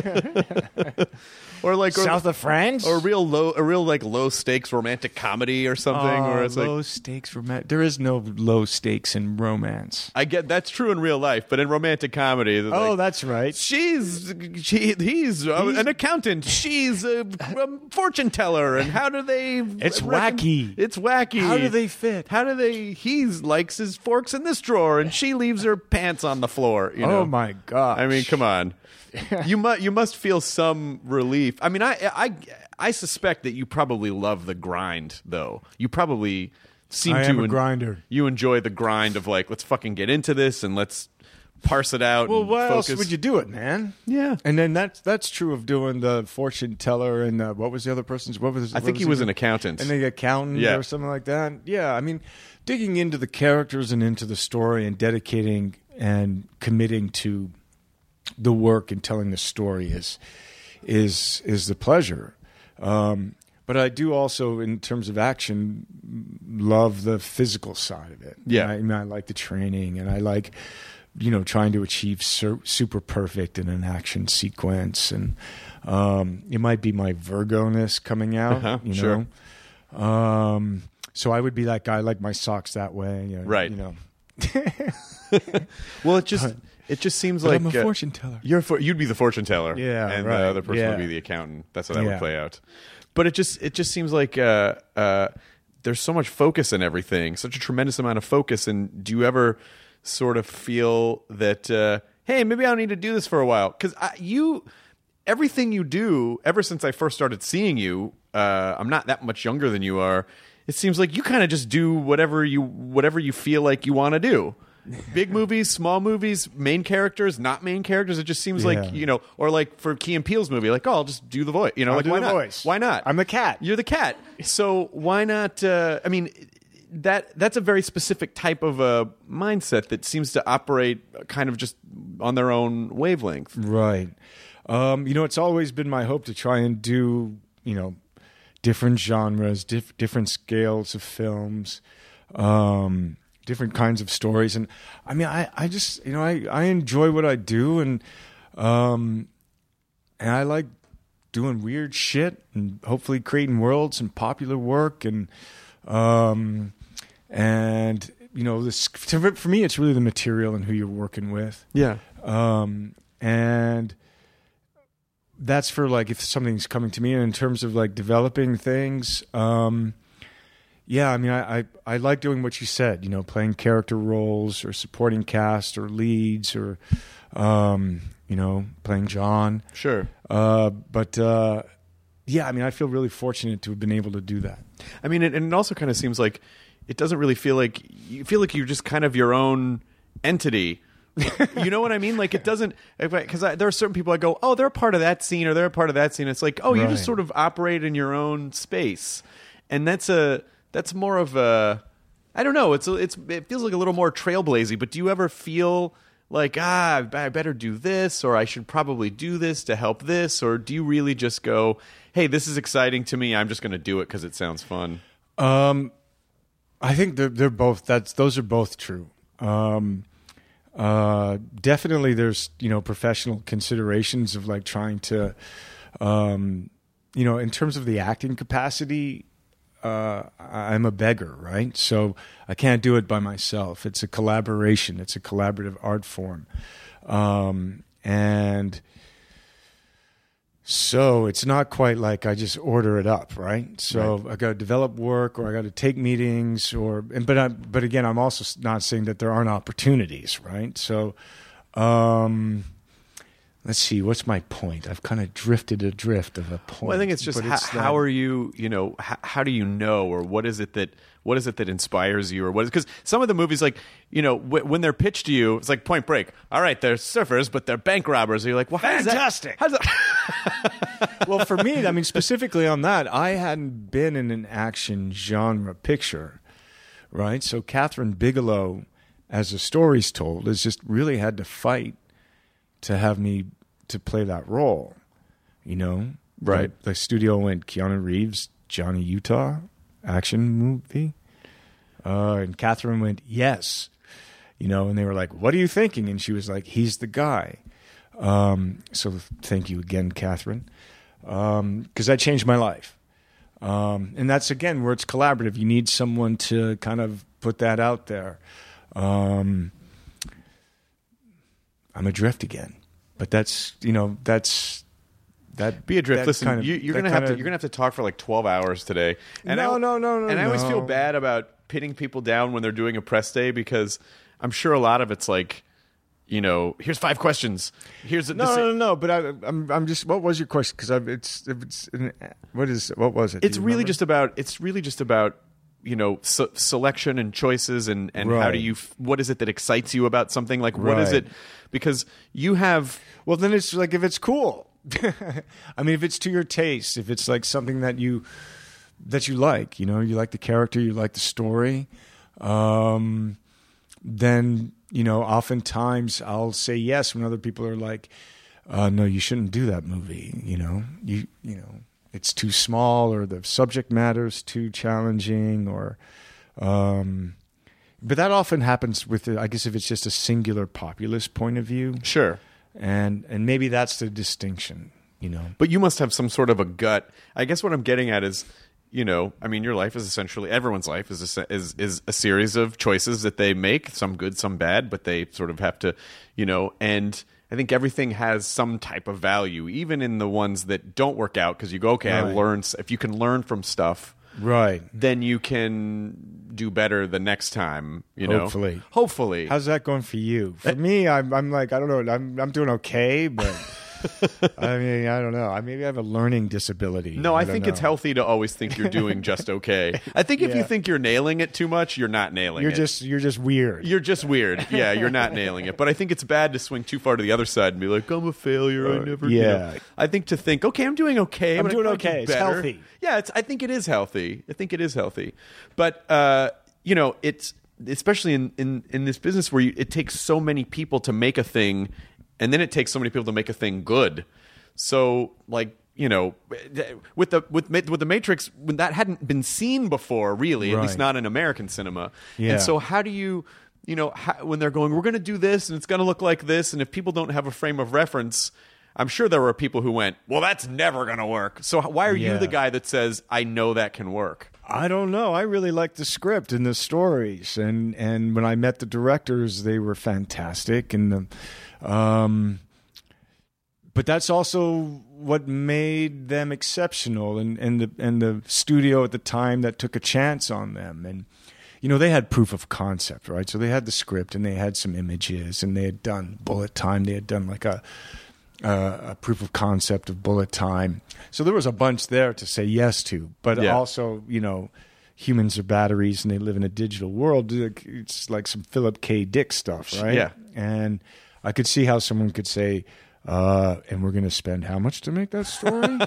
Or like South of France, or a real low stakes romantic comedy or something. Where it's low stakes romantic. There is no low stakes in romance. I get that's true in real life, but in romantic comedy, that's right. He's an accountant. She's a fortune teller, and how do they? It's wacky. It's wacky. How do they fit? How do they? He likes his forks in this drawer, and she leaves her pants on the floor. Oh my god! I mean, come on. You must feel some relief. I mean, I suspect that you probably love the grind, though. You probably seem I to am a grinder. You enjoy the grind of like, let's fucking get into this and let's parse it out. Well, and why focus. else would you do it, man? Yeah. And then that's true of doing the fortune teller and what was the other person's? I think he was an accountant. And the accountant or something like that. Yeah, I mean, digging into the characters and into the story and dedicating and committing to the work and telling the story is the pleasure. But I do also, in terms of action, love the physical side of it. Yeah. I mean, I like the training, and I like, trying to achieve super perfect in an action sequence. And it might be my Virgo-ness coming out, sure. So I would be that guy, like my socks that way. Right. Well, it just seems but like I'm a fortune teller. You'd be the fortune teller, yeah, and right. the other person would be the accountant. That's how that would play out. But it just seems like there's so much focus in everything, such a tremendous amount of focus. And do you ever sort of feel that, hey, maybe I don't need to do this for a while? Because everything you do, ever since I first started seeing you, I'm not that much younger than you are. It seems like you kind of just do whatever you feel like you want to do. Big movies, small movies, main characters, not main characters. It just seems like, or like for Key and Peele's movie, like, I'll just do the voice. I'll do why the not? voice. Why not? I'm the cat. You're the cat. So why not? I mean, that's a very specific type of a mindset that seems to operate kind of just on their own wavelength. Right. It's always been my hope to try and do, different genres, different scales of films, different kinds of stories. And I mean, I just, I enjoy what I do, and I like doing weird shit and hopefully creating worlds and popular work. And this, for me, it's really the material and who you're working with. Yeah. And that's for like, if something's coming to me. And in terms of like developing things, yeah, I mean, I like doing what you said, playing character roles or supporting cast or leads or, playing John. Sure. Yeah, I mean, I feel really fortunate to have been able to do that. I mean, and it also kind of seems like it doesn't really feel like you're just kind of your own entity. You know what I mean? Like, it doesn't, because there are certain people I go, oh, they're a part of that scene or they're a part of that scene. It's like, oh, you just sort of operate in your own space. And that's more of a, I don't know. It feels like a little more trailblazy. But do you ever feel like, I better do this, or I should probably do this to help this, or do you really just go, hey, this is exciting to me, I'm just going to do it because it sounds fun? I think they're both. Those are both true. Definitely, there's professional considerations of like trying to, in terms of the acting capacity. I'm a beggar, right? So I can't do it by myself. It's a collaboration. It's a collaborative art form. And so it's not quite like I just order it up, right? So I got to develop work, or I got to take meetings, but again, I'm also not saying that there aren't opportunities, right? So, let's see, what's my point? I've kind of drifted adrift of a point. Well, I think it's just how are you, how do you know, or what is it that inspires you, or what is, because some of the movies, like, when they're pitched to you, it's like Point Break. All right, they're surfers, but they're bank robbers. And you're like, well, fantastic. How's that? Well, for me, I mean, specifically on that, I hadn't been in an action genre picture, right? So Catherine Bigelow, as the story's told, has just really had to fight to have me to play that role, Right. The studio went Keanu Reeves, Johnny Utah, action movie? And Catherine went, yes. And they were like, what are you thinking? And she was like, he's the guy. So thank you again, Catherine, because that changed my life. And that's, again, where it's collaborative. You need someone to kind of put that out there. I'm adrift again. But that's that. Be adrift. Listen, you're gonna have to talk for like 12 hours today. And no. And I always feel bad about pitting people down when they're doing a press day, because I'm sure a lot of it's like, here's 5 questions. Here's no. But I'm just. What was your question? Because what was it? It's really just about. Selection and choices and right. How do you? What is it that excites you about something? Like, what is right. it? Because you have. Well, then it's like, if it's cool. I mean, if it's to your taste, if it's like something that you like, you like the character, you like the story, then oftentimes I'll say yes when other people are like, no, you shouldn't do that movie. It's too small, or the subject matter's too challenging, or. But that often happens with, I guess, if it's just a singular populist point of view. Sure. And maybe that's the distinction, But you must have some sort of a gut. I guess what I'm getting at is, your life is essentially, everyone's life is a series of choices that they make, some good, some bad, but they sort of have to, and I think everything has some type of value, even in the ones that don't work out, because you go, okay, right. If you can learn from stuff, right, then you can do better the next time, Hopefully. How's that going for you? For me, I'm like, I don't know, I'm doing okay, but I mean, I don't know. Maybe I have a learning disability. No, I think it's healthy to always think you're doing just okay. I think if you think you're nailing it too much, you're not nailing it. You're just weird. You're just weird. Yeah, you're not nailing it. But I think it's bad to swing too far to the other side and be like, I'm a failure. I never. Yeah. I think to think, okay, I'm doing okay. I'm doing okay. It's healthy. Yeah, I think it is healthy. But it's especially in this business where it takes so many people to make a thing. And then it takes so many people to make a thing good. So, like, with the Matrix, when that hadn't been seen before, really, at least not in American cinema. Yeah. And so, how do you, when they're going, we're going to do this, and it's going to look like this, and if people don't have a frame of reference, I'm sure there were people who went, well, that's never going to work. So, why are you the guy that says, I know that can work? I don't know. I really like the script and the stories, and when I met the directors, they were fantastic, and but that's also what made them exceptional, and the studio at the time that took a chance on them, and they had proof of concept, right? So they had the script, and they had some images, and they had done Bullet Time. They had done like a proof of concept of Bullet Time. So there was a bunch there to say yes to, but also, humans are batteries and they live in a digital world. It's like some Philip K. Dick stuff, right? Yeah. And I could see how someone could say, and we're going to spend how much to make that story?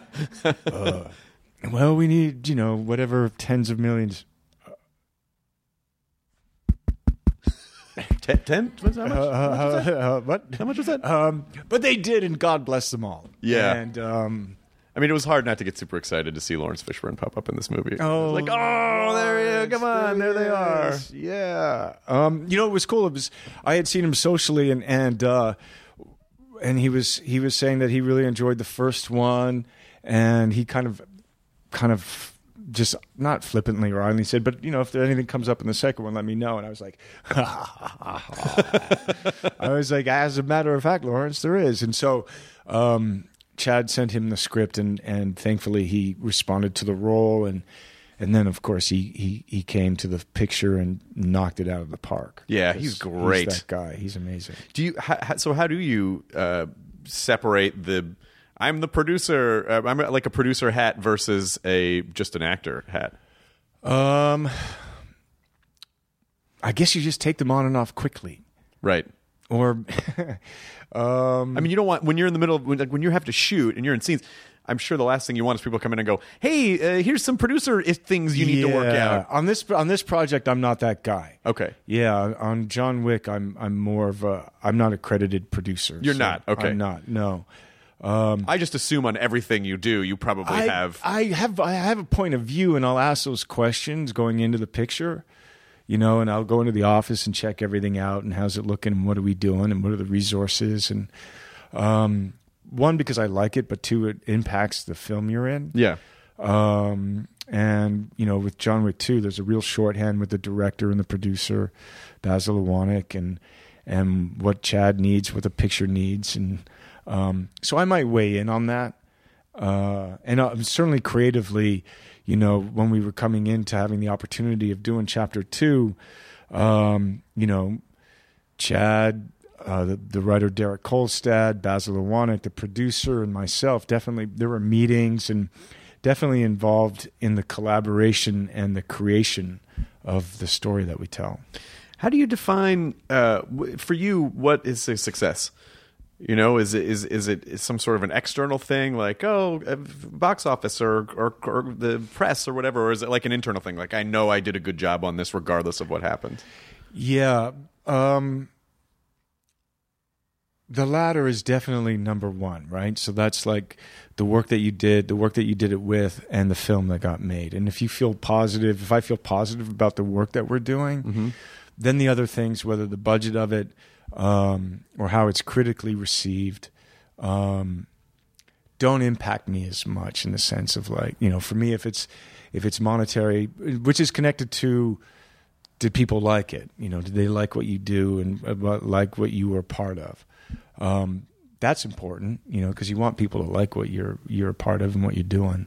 Well, we need, whatever, tens of millions. 10? What? How much was that? But they did, and God bless them all. Yeah. And it was hard not to get super excited to see Lawrence Fishburne pop up in this movie. Oh, like, there he is! Come on, there they are. Yeah. It was cool. I had seen him socially, and he was saying that he really enjoyed the first one, and he kind of just not flippantly or oddly said, but if there anything comes up in the second one, let me know. And I was like, as a matter of fact, Lawrence, there is. And so Chad sent him the script, and thankfully he responded to the role, and then of course he came to the picture and knocked it out of the park. Yeah, he's great. He's that guy. He's amazing. How do you separate the? I'm the producer. I'm like a producer hat versus just an actor hat. I guess you just take them on and off quickly, right? Or, you don't want when you're in the middle of when you have to shoot and you're in scenes. I'm sure the last thing you want is people come in and go, "Hey, here's some producer things you need to work out." On this project, I'm not that guy. Okay. Yeah, on John Wick, I'm more of I'm not a credited producer. You're not. Okay. I'm not. No. I just assume on everything you do, you probably have. I have a point of view, and I'll ask those questions going into the picture, and I'll go into the office and check everything out, and how's it looking, and what are we doing, and what are the resources, and one, because I like it, but two, it impacts the film you're in. Yeah. And with John Wick 2, there's a real shorthand with the director and the producer, Basil Iwanek, and what Chad needs, what the picture needs, and so I might weigh in on that. And certainly creatively, when we were coming into having the opportunity of doing Chapter 2, Chad, the writer Derek Kolstad, Basil Iwanek, the producer, and myself, definitely there were meetings and definitely involved in the collaboration and the creation of the story that we tell. How do you define, for you, what is a success? Is it some sort of an external thing, like box office or the press or whatever, or is it like an internal thing, like I know I did a good job on this regardless of what happened? Yeah, the latter is definitely number one, right? So that's like the work that you did it with, and the film that got made. And if I feel positive about the work that we're doing, then the other things, whether the budget of it or how it's critically received, don't impact me as much, in the sense of like, for me, if it's monetary, which is connected to, did people like it? Did they like what you do and like what you were part of? That's important, because you want people to like what you're a part of and what you're doing.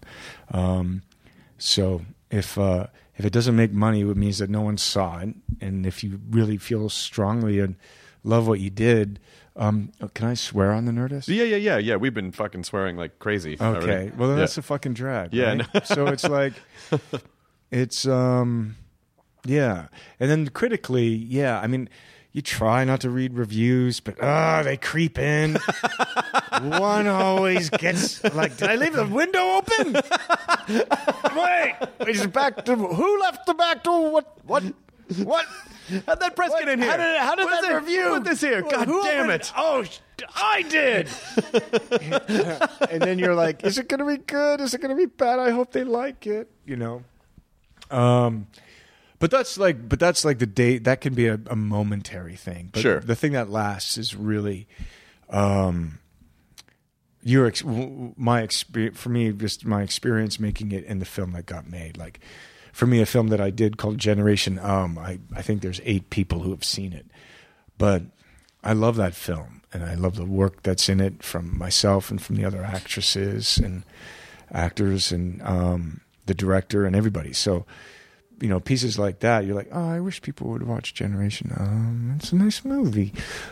So if it doesn't make money, it means that no one saw it. And if you really feel strongly and love what you did, can I swear on the Nerdist? Yeah. We've been fucking swearing like crazy. Okay, already. Well then that's a fucking drag. Yeah. Right? No. So it's like, it's yeah. And then critically, yeah. I mean, you try not to read reviews, but they creep in. One always gets like, did I leave the window open? Wait, is back to who left the back door? What? How'd that press get in here? How did that review put this here? God damn it! Oh, I did. And then you're like, is it going to be good? Is it going to be bad? I hope they like it. But that's like the day. That can be a momentary thing. But sure. The thing that lasts is really, my experience. For me, just my experience making it in the film that got made. Like, for me, a film that I did called Generation I think there's 8 people who have seen it, but I love that film, and I love the work that's in it from myself and from the other actresses and actors and the director and everybody. So, pieces like that, you're like, oh, I wish people would watch Generation. It's a nice movie,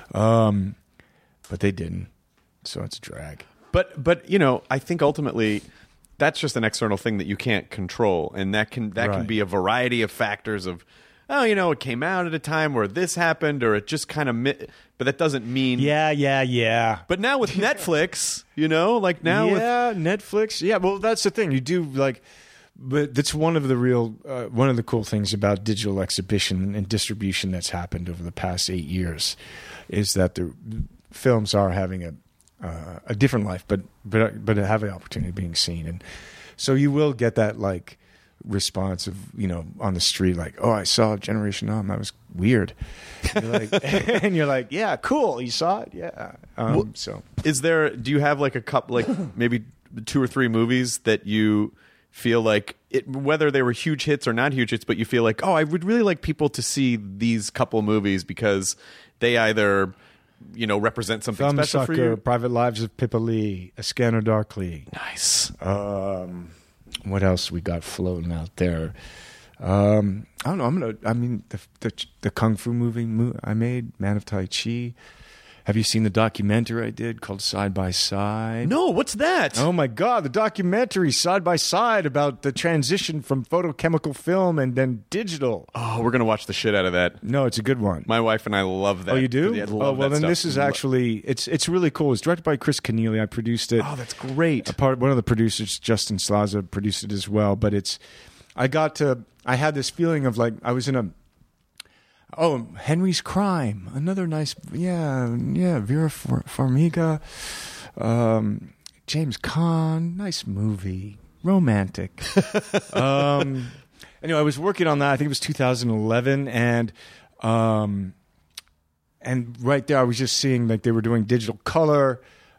but they didn't, so it's a drag. But I think ultimately, that's just an external thing that you can't control, and that can be a variety of factors of, it came out at a time where this happened, or it just kind of but that doesn't mean yeah. But now with Netflix, with Netflix, yeah. Well, that's the thing. You do like, but that's one of the cool things about digital exhibition and distribution that's happened over the past 8 years, is that the films are having a different life, but have the opportunity of being seen. And so you will get that like response of, on the street, like, oh, I saw Generation that was weird. And you're like, yeah, cool, you saw it? Yeah. So do you have like a couple, like maybe 2 or 3 movies that you feel like, whether they were huge hits or not huge hits, but you feel like, oh, I would really like people to see these couple movies because they either represent something special for you? Private Lives of Pippa Lee, A Scanner Darkly. Nice. What else we got floating out there? I don't know. The Kung Fu movie I made, Man of Tai Chi. Have you seen the documentary I did called Side by Side? No, what's that? Oh my God, the documentary Side by Side about the transition from photochemical film and then digital. Oh, we're going to watch the shit out of that. No, it's a good one. My wife and I love that. Oh, you do? Yeah, love that then stuff. This is actually, it's really cool. It's directed by Chris Keneally. I produced it. Oh, that's great. One of the producers, Justin Slaza, produced it as well. But I had this feeling of like, I was in Henry's Crime, another nice, Vera Farmiga. James Caan, nice movie, romantic. Anyway, I was working on that. I think it was 2011, and right there, I was just seeing like they were doing digital color,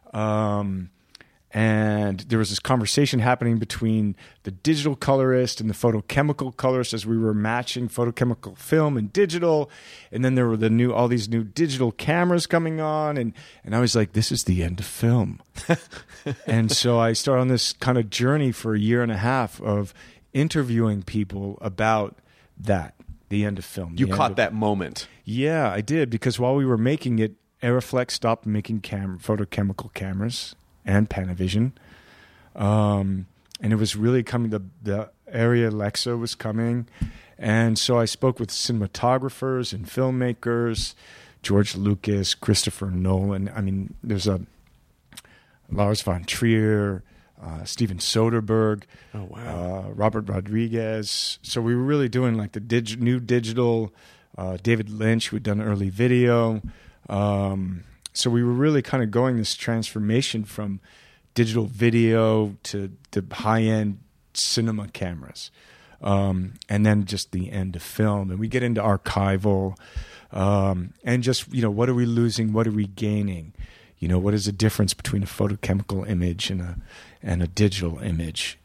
and there was this conversation happening between the digital colorist and the photochemical colorist as we were matching photochemical film and digital, and then there were all these new digital cameras coming on, and I was like, this is the end of film. And so I started on this kind of journey for a year and a half of interviewing people about that, the end of film. You caught that moment. Yeah, I did, because while we were making it, Aeroflex stopped making photochemical cameras and Panavision. And it was really coming, the Arri Alexa was coming. And so I spoke with cinematographers and filmmakers, George Lucas, Christopher Nolan. I mean, there's Lars von Trier, Steven Soderbergh, Robert Rodriguez. So we were really doing like the new digital, David Lynch, who'd done early video. So we were really kind of going this transformation from digital video to high-end cinema cameras. And then just the end of film. And we get into archival and just, what are we losing? What are we gaining? What is the difference between a photochemical image and a digital image?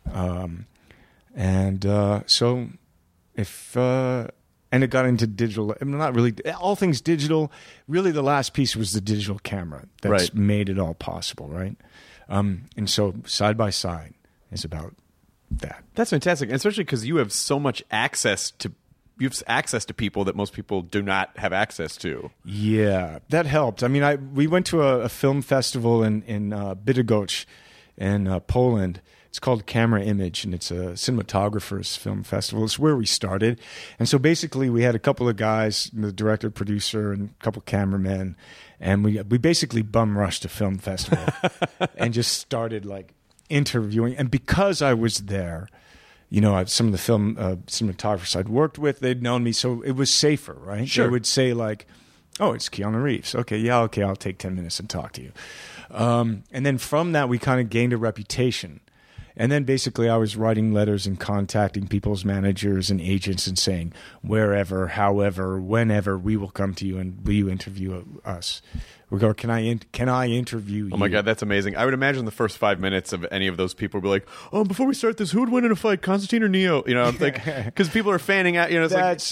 And it got into digital. I mean, not really all things digital. Really, the last piece was the digital camera that's made it all possible, right? And so side by side is about that. That's fantastic, especially because you have so much access to. You have access to people that most people do not have access to. Yeah, that helped. I mean, we went to a film festival in Bydgoszcz in Poland. It's called Camera Image, and it's a cinematographer's film festival. It's where we started. And so basically we had a couple of guys, the director, producer, and a couple of cameramen, and we basically bum rushed a film festival and just started like interviewing. And because I was there, some of the film cinematographers I'd worked with, they'd known me, so it was safer, right? Sure. They would say like, oh, it's Keanu Reeves. Okay, I'll take 10 minutes and talk to you. And then from that, we kind of gained a reputation. And then basically I was writing letters and contacting people's managers and agents and saying, wherever, however, whenever, we will come to you and will you interview us? We go, can I interview you? Oh my God, that's amazing. I would imagine the first 5 minutes of any of those people would be like, oh, before we start this, who would win in a fight, Constantine or Neo? I'm like, because people are fanning out. It's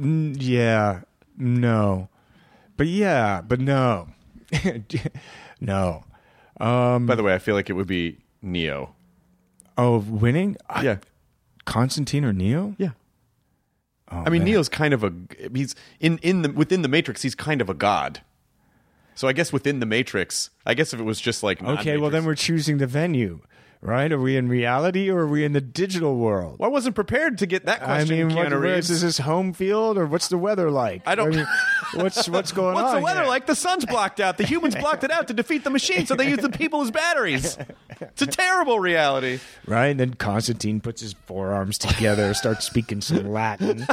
no. But no. No. By the way, I feel like it would be Neo. Oh, winning? Yeah. Constantine or Neo? Yeah. Oh, I mean, man. Neo's kind of he's within the Matrix, he's kind of a god. So I guess within the Matrix, I guess if it was just like okay, well then we're choosing the venue, right? Are we in reality or are we in the digital world? Well, I wasn't prepared to get that question. I mean, Keanu Reeves. is this home field or what's the weather like? I don't. What's going on? What's the weather here? like? The sun's blocked out. The humans blocked it out to defeat the machine, so they use the people as batteries. It's a terrible reality. Right? And then Constantine puts his forearms together, starts speaking some Latin.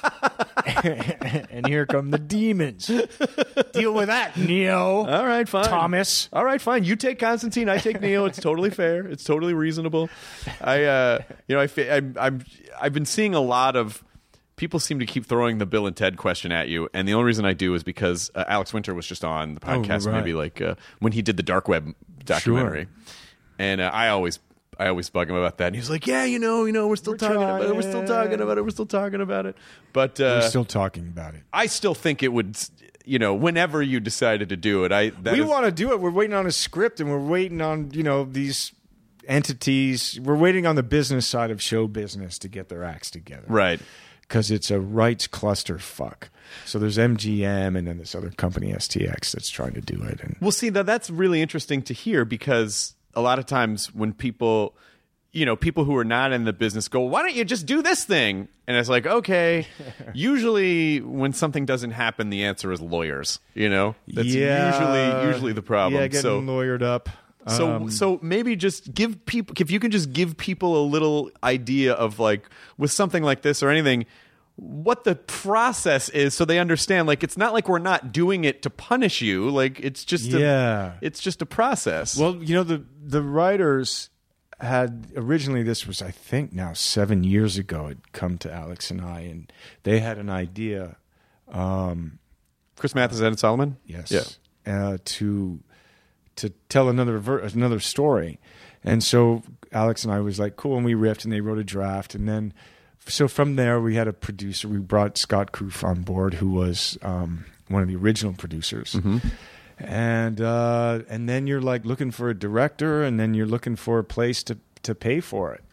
And here come the demons. Deal with that, Neo. All right, fine. Thomas. All right, fine. You take Constantine, I take Neo. It's totally fair. It's totally reasonable. I've been seeing a lot of people seem to keep throwing the Bill and Ted question at you, and the only reason I do is because Alex Winter was just on the podcast, maybe like when he did the Dark Web documentary, sure. And I always bug him about that. And he was like, "Yeah, we're still talking about it. We're still talking about it. We're still talking about it." But we're still talking about it. I still think it would. Whenever you decided to do it, we want to do it. We're waiting on a script, and we're waiting on these entities. We're waiting on the business side of show business to get their acts together, right? Because it's a rights cluster fuck. So there's MGM and then this other company, STX, that's trying to do it. And well, see, that's really interesting to hear because a lot of times when people who are not in the business go, why don't you just do this thing? And it's like, okay. Usually when something doesn't happen, the answer is lawyers. That's usually the problem. Yeah, getting lawyered up. So maybe just give people, if you can just give people a little idea of like with something like this or anything, what the process is, so they understand. Like, it's not like we're not doing it to punish you. Like, it's just it's just a process. Well, the writers had originally, this was, I think now 7 years ago, it come to Alex and I, and they had an idea. Chris Mathis and Ed Solomon? Yes. Yeah. To tell another story. And so Alex and I was like, cool, and we riffed, and they wrote a draft. And then, so from there, we had a producer. We brought Scott Kroof on board, who was one of the original producers. Mm-hmm. And then you're like looking for a director, and then you're looking for a place to pay for it,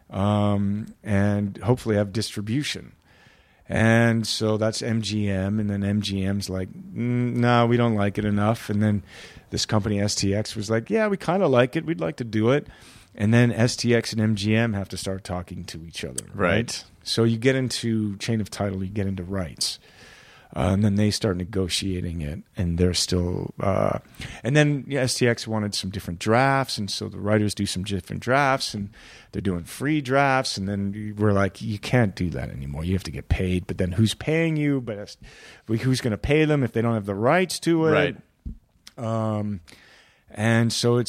and hopefully have distribution. And so that's MGM, and then MGM's like, no, we don't like it enough. And then this company STX was like, yeah, we kind of like it. We'd like to do it. And then STX and MGM have to start talking to each other. Right. So you get into chain of title, you get into rights. And then they start negotiating it, and they're still. And then STX wanted some different drafts, and so the writers do some different drafts, and they're doing free drafts. And then we're like, you can't do that anymore. You have to get paid. But then who's paying you? But who's going to pay them if they don't have the rights to it? Right. And so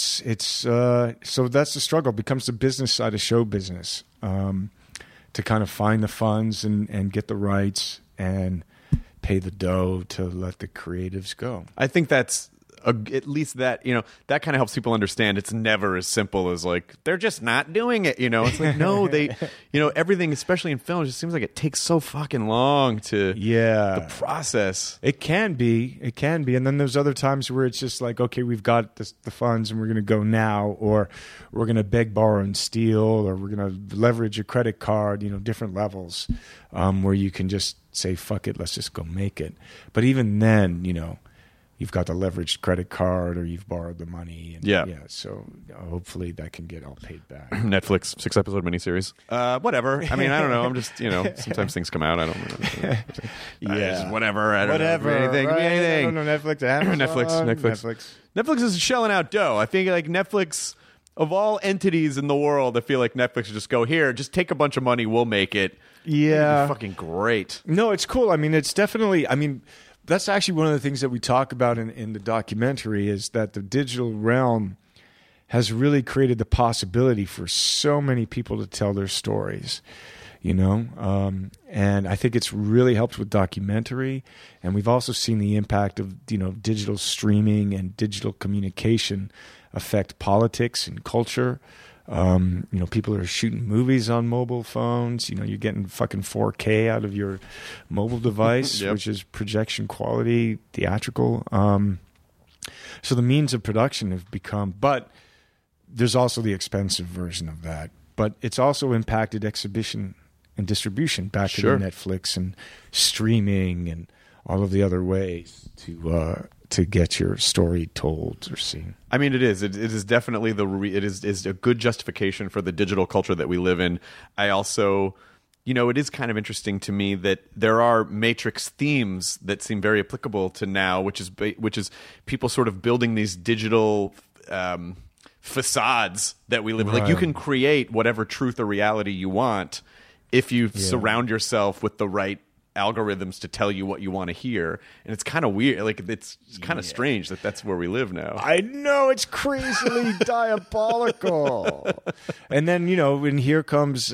so that's the struggle. It becomes the business side of show business, to kind of find the funds and get the rights and pay the dough to let the creatives go. I think that's at least that, that kind of helps people understand it's never as simple as like, they're just not doing it. It's like, no, they, everything, especially in film, just seems like it takes so fucking long to the process. It can be. And then there's other times where it's just like, okay, we've got the funds and we're going to go now, or we're going to beg, borrow, and steal, or we're going to leverage a credit card, different levels, where you can just say, fuck it, let's just go make it. But even then, you've got the leveraged credit card, or you've borrowed the money. And so hopefully that can get all paid back. Netflix 6-episode miniseries. Whatever. I mean, I don't know. I'm just, sometimes things come out. I don't know. Just whatever. I don't know. Anything. Right? Anything. I don't know. Netflix, Amazon, Netflix is shelling out dough. I think like Netflix, of all entities in the world, I feel like Netflix should just go, here, just take a bunch of money. We'll make it. Yeah. It'd be fucking great. No, it's cool. I mean, it's definitely, that's actually one of the things that we talk about in the documentary, is that the digital realm has really created the possibility for so many people to tell their stories, and I think it's really helped with documentary. And we've also seen the impact of, digital streaming and digital communication affect politics and culture. People are shooting movies on mobile phones. You're getting fucking 4K out of your mobile device, which is projection quality, theatrical. So the means of production have become, but there's also the expensive version of that. But it's also impacted exhibition and distribution back to Netflix and streaming and all of the other ways to get your story told or seen. I mean, it is. It is definitely it is a good justification for the digital culture that we live in. I also, it is kind of interesting to me that there are Matrix themes that seem very applicable to now, which is people sort of building these digital facades that we live in. Like, you can create whatever truth or reality you want if you surround yourself with the right algorithms to tell you what you want to hear. And it's kind of weird, like it's kind of strange that that's where we live now. I know, it's crazily diabolical. And then and here comes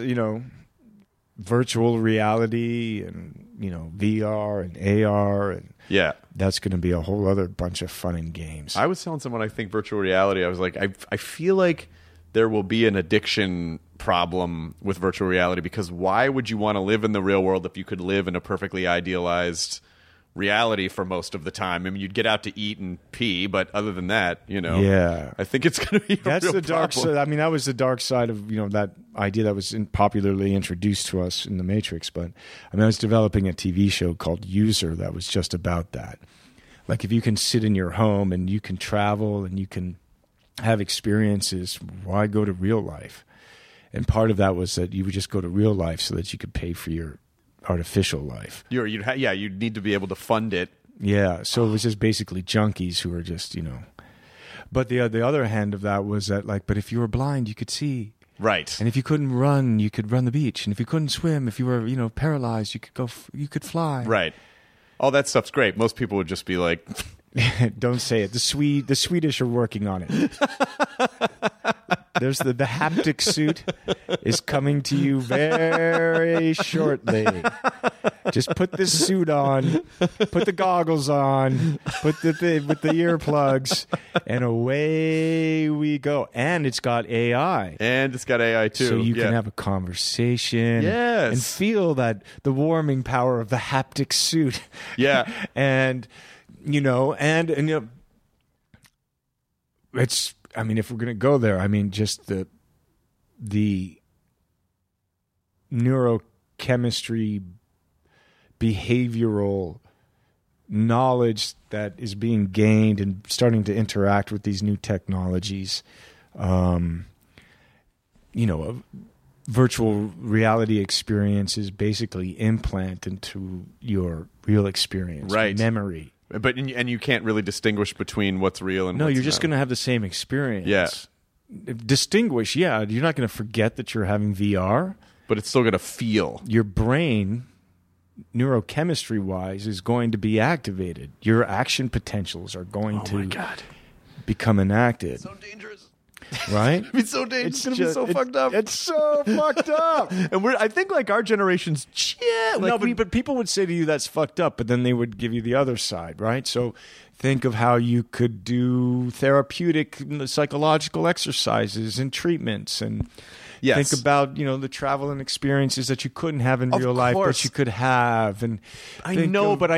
virtual reality and VR and AR, and that's going to be a whole other bunch of fun and games. I was telling someone, I think virtual reality, I was like, I feel like there will be an addiction problem with virtual reality, because why would you want to live in the real world if you could live in a perfectly idealized reality for most of the time? I mean, you'd get out to eat and pee, but other than that, I think it's going to be that's the dark side. I mean, that was the dark side of that idea that was popularly introduced to us in The Matrix. But I was developing a TV show called User that was just about that. Like, if you can sit in your home and you can travel and you can have experiences, why go to real life? And part of that was that you would just go to real life so that you could pay for your artificial life. You'd need to be able to fund it. Yeah, so it was just basically junkies who were just, But the other hand of that was that, like, but if you were blind, you could see. Right. And if you couldn't run, you could run the beach. And if you couldn't swim, if you were, paralyzed, you could you could fly. Right. All that stuff's great. Most people would just be like, don't say it. The Swedish are working on it. There's the haptic suit is coming to you very shortly. Just put this suit on, put the goggles on, put the thing with the earplugs, and away we go. And it's got AI. and it's got AI too. So you can have a conversation Yes. and feel that the warming power of the haptic suit. Yeah. and it's, I mean, if we're going to go there, I mean, just the neurochemistry, behavioral knowledge that is being gained and starting to interact with these new technologies, virtual reality experiences basically implant into your real experience, Right. memory. But and you can't really distinguish between what's real and No, what's you're just not. going to have the same experience. Yeah. Distinguish, yeah. You're not going to forget that you're having VR. But it's still going to feel. Your brain, neurochemistry-wise, is going to be activated. Your action potentials are going to become enacted. So dangerous. Right? It's so dangerous. It's going to be so fucked up. It's so fucked up. And I think like our generation's But people would say to you that's fucked up, but then they would give you the other side, right? So think of how you could do therapeutic psychological exercises and treatments, and Yes. think about the travel and experiences that you couldn't have in Of real life, course. but you could have. And I think know, of- but I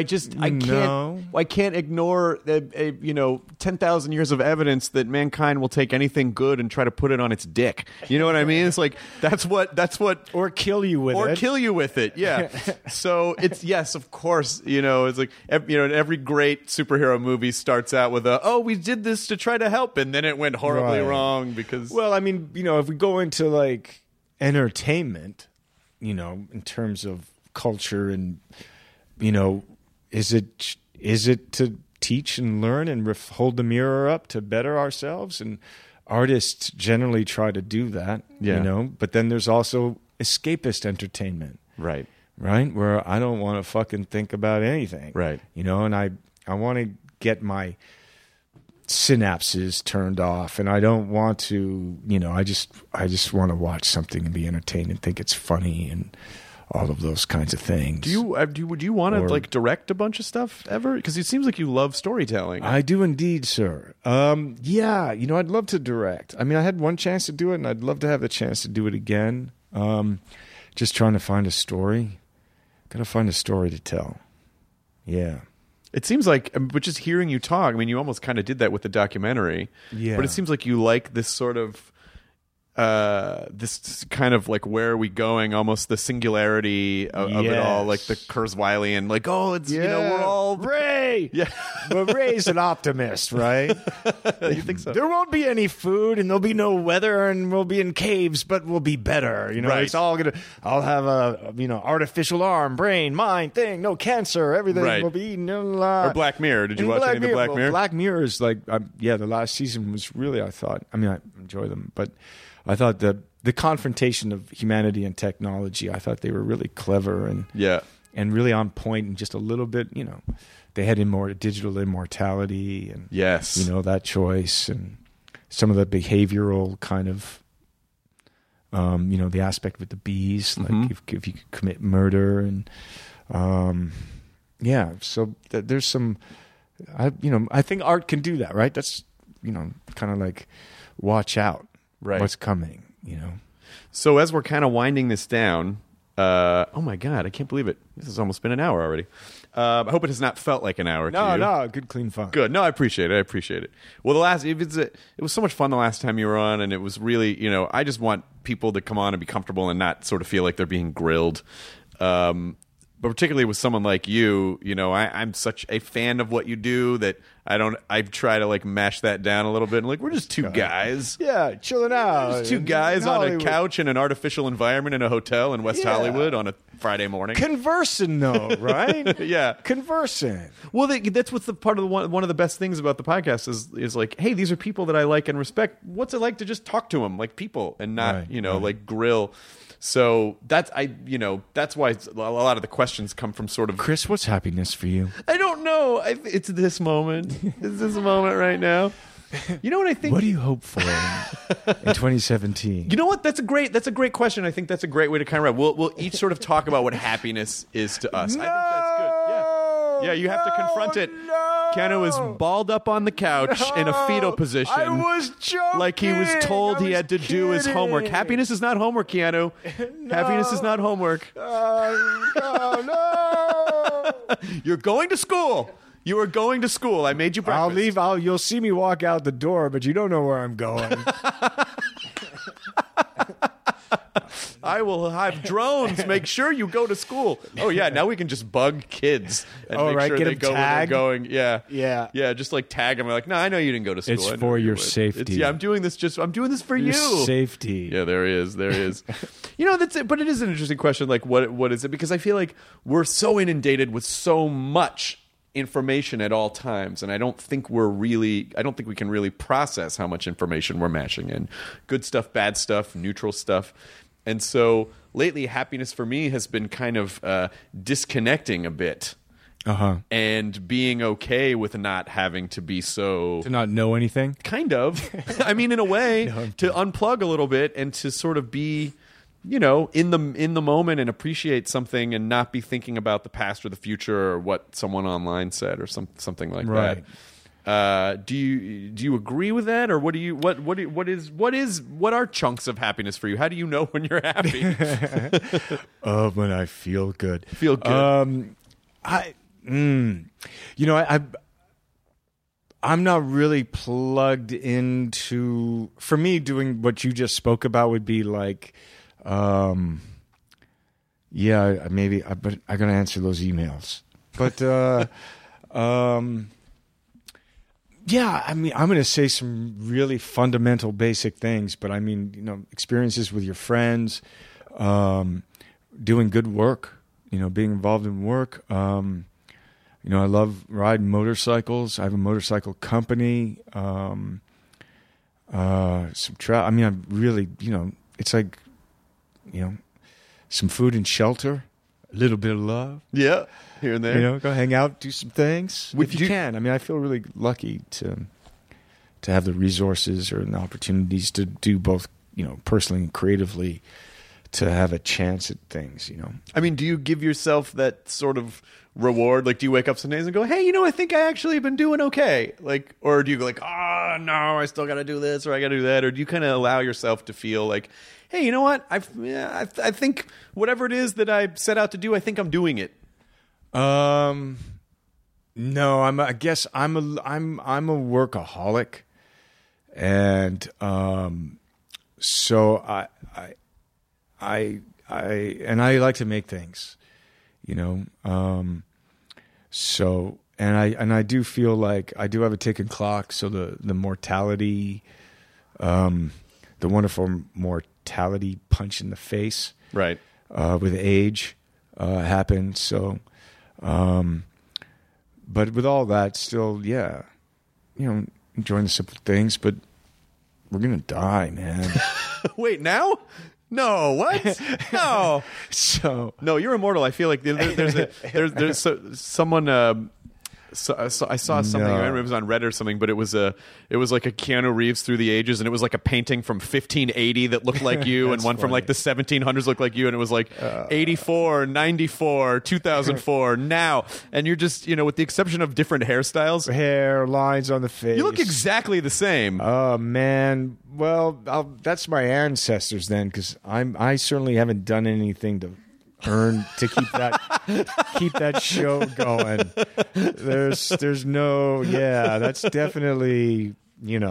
can't ignore 10,000 years of evidence that mankind will take anything good and try to put it on its dick. You know what I mean? It's like that's what or kill you with or it. kill you with it. Yeah. So it's yes, of course. It's like every great superhero movie starts out with we did this to try to help, and then it went horribly Right. wrong because Well, I mean, if we go into like entertainment, in terms of culture, and is it to teach and learn and hold the mirror up to better ourselves? And artists generally try to do that, Yeah. But then there's also escapist entertainment, right. where I don't want to fucking think about anything, Right. And I want to get my synapses turned off, and I don't want to, I just want to watch something and be entertained and think it's funny and all of those kinds of things. Would you want to Or- like direct a bunch of stuff ever? Because it seems like you love storytelling. I do indeed, sir. Yeah, I'd love to direct. I mean, I had one chance to do it, and I'd love to have the chance to do it again. Just trying to find a story. Got to find a story to tell. Yeah. It seems like, but just hearing you talk, I mean, you almost kind of did that with the documentary. Yeah. But it seems like you like this sort of, this kind of like where are we going? Almost the singularity of it all, like the Kurzweilian, like it's we're all Ray. Yeah. But Ray's an optimist, right? You think so? There won't be any food, and there'll be no weather, and we'll be in caves, but we'll be better. Right. It's all gonna. I'll have a artificial arm, brain, mind, thing, no cancer, everything Right. will be Or Black Mirror? Did you watch any of the Black Mirror? Black Mirror is like, the last season was really. I enjoy them, but I thought the confrontation of humanity and technology. I thought they were really clever and Yeah. and really on point, and just a little bit, they had digital immortality, and Yes. that choice, and some of the behavioral kind of, the aspect with the bees, like if you could commit murder, and so there's some, I think art can do that, right? That's kind of like watch out, Right. what's coming, So as we're kind of winding this down, oh my God, I can't believe it. This has almost been an hour already. I hope it has not felt like an hour to you. No, good clean fun. Good. No, I appreciate it. Well, it was so much fun the last time you were on, and it was really, I just want people to come on and be comfortable and not sort of feel like they're being grilled. but particularly with someone like you, I'm such a fan of what you do that I try to like mash that down a little bit. And like, we're just two guys. Yeah, chilling out. Just two guys in on a Hollywood. couch in an artificial environment in a hotel in West Hollywood on a Friday morning. Conversing, though, right? Yeah. Conversing. Well, that's what's the part of one of the best things about the podcast is like, hey, these are people that I like and respect. What's it like to just talk to them like people and not, like grill. So that's why a lot of the questions come from sort of. Chris, what's happiness for you? I don't know. It's this moment. It's this moment right now. You know what I think? What do you hope for in 2017? You know what? That's a great question. I think that's a great way to kind of wrap. We'll each sort of talk about what happiness is to us. I think that's good. Yeah, you have to confront it. Keanu is balled up on the couch in a fetal position. I was joking. Like he was told he had to do his homework. Happiness is not homework, Keanu. No. Happiness is not homework. No. You're going to school. You are going to school. I made you breakfast. I'll leave. You'll see me walk out the door, but you don't know where I'm going. I will have drones make sure you go to school. Oh yeah, now we can just bug kids and make sure Get they them go tagged. where they're going. Yeah. Just like tag them. Like, no, I know you didn't go to school. It's I know for you your would. safety. I'm doing this for Your you. safety. Yeah, there is. That's it. But it is an interesting question. Like, what is it? Because I feel like we're so inundated with so much information at all times, and I don't think we can really process how much information we're mashing in. Good stuff, bad stuff, neutral stuff. And so lately, happiness for me has been kind of disconnecting a bit. And being okay with not having to be so... To not know anything? Kind of. I mean, in a way, to unplug a little bit and to sort of be, in the moment and appreciate something and not be thinking about the past or the future or what someone online said or something like that. Do you agree with that, or what are chunks of happiness for you? How do you know when you're happy? When I feel good. Feel good. I'm not really plugged into. For me, doing what you just spoke about would be like, maybe. But I gotta answer those emails. But yeah, I mean, I'm going to say some really fundamental, basic things, but I mean, experiences with your friends, doing good work, being involved in work. I love riding motorcycles. I have a motorcycle company. I'm really, it's like, some food and shelter, a little bit of love. Yeah. Here and there. Go hang out, do some things. If you can. I mean, I feel really lucky to have the resources or the opportunities to do both, personally and creatively, to have a chance at things, I mean, do you give yourself that sort of reward? Like, do you wake up some days and go, hey, I think I actually have been doing okay? Like, or do you go like, oh, no, I still got to do this or I got to do that? Or do you kind of allow yourself to feel like, hey, you know what? I think whatever it is that I set out to do, I think I'm doing it. No, I guess I'm a workaholic, and so I like to make things, so I do feel like I do have a ticking clock. So the mortality, the wonderful mortality punch in the face, right, with age, happened. So. But with all that, still, enjoying the simple things. But we're gonna die, man. Wait, now? No, what? No. No, you're immortal. I feel like there's someone. So I saw something. I remember it was on Reddit or something, but it was like a Keanu Reeves through the ages, and it was like a painting from 1580 that looked like you, and one from like the 1700s looked like you, and it was like 84, 94, 2004, now, and you're just with the exception of different hairstyles, hair lines on the face, you look exactly the same. Oh man, well that's my ancestors then, because I certainly haven't done anything to earn to keep that show going. There's no, that's definitely,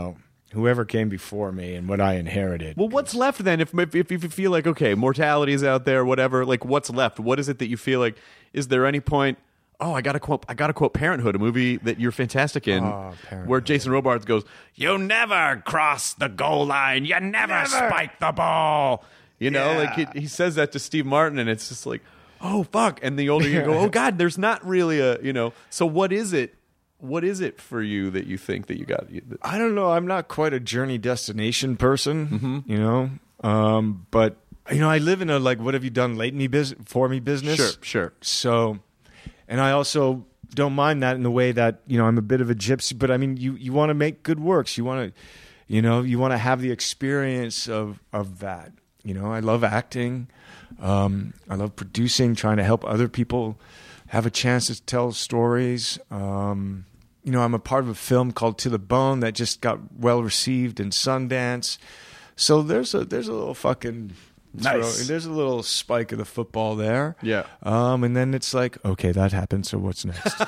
whoever came before me and what I inherited. Well, what's left then? If you feel like, okay, mortality is out there, whatever, like what's left? What is it that you feel like? Is there any point? Oh, I gotta quote Parenthood, a movie that you're fantastic in, where Jason Robards goes, "You never cross the goal line. You never spike the ball." You know, like he says that to Steve Martin, and it's just like, oh fuck. And the older you go, oh god, there's not really a, you know. So what is it? What is it for you that you think that you got? I don't know. I'm not quite a journey destination person, you know. But you know, I live in a like, what have you done lately for me business? Sure. So, and I also don't mind that in the way that, you know, I'm a bit of a gypsy. But I mean, you want to make good works. You want to, you know, you want to have the experience of that. You know, I love acting. I love producing, trying to help other people have a chance to tell stories. You know, I'm a part of a film called To the Bone that just got well received in Sundance. So there's a little fucking nice. There's a little spike of the football there. Yeah. And then it's like, okay, that happened. So what's next?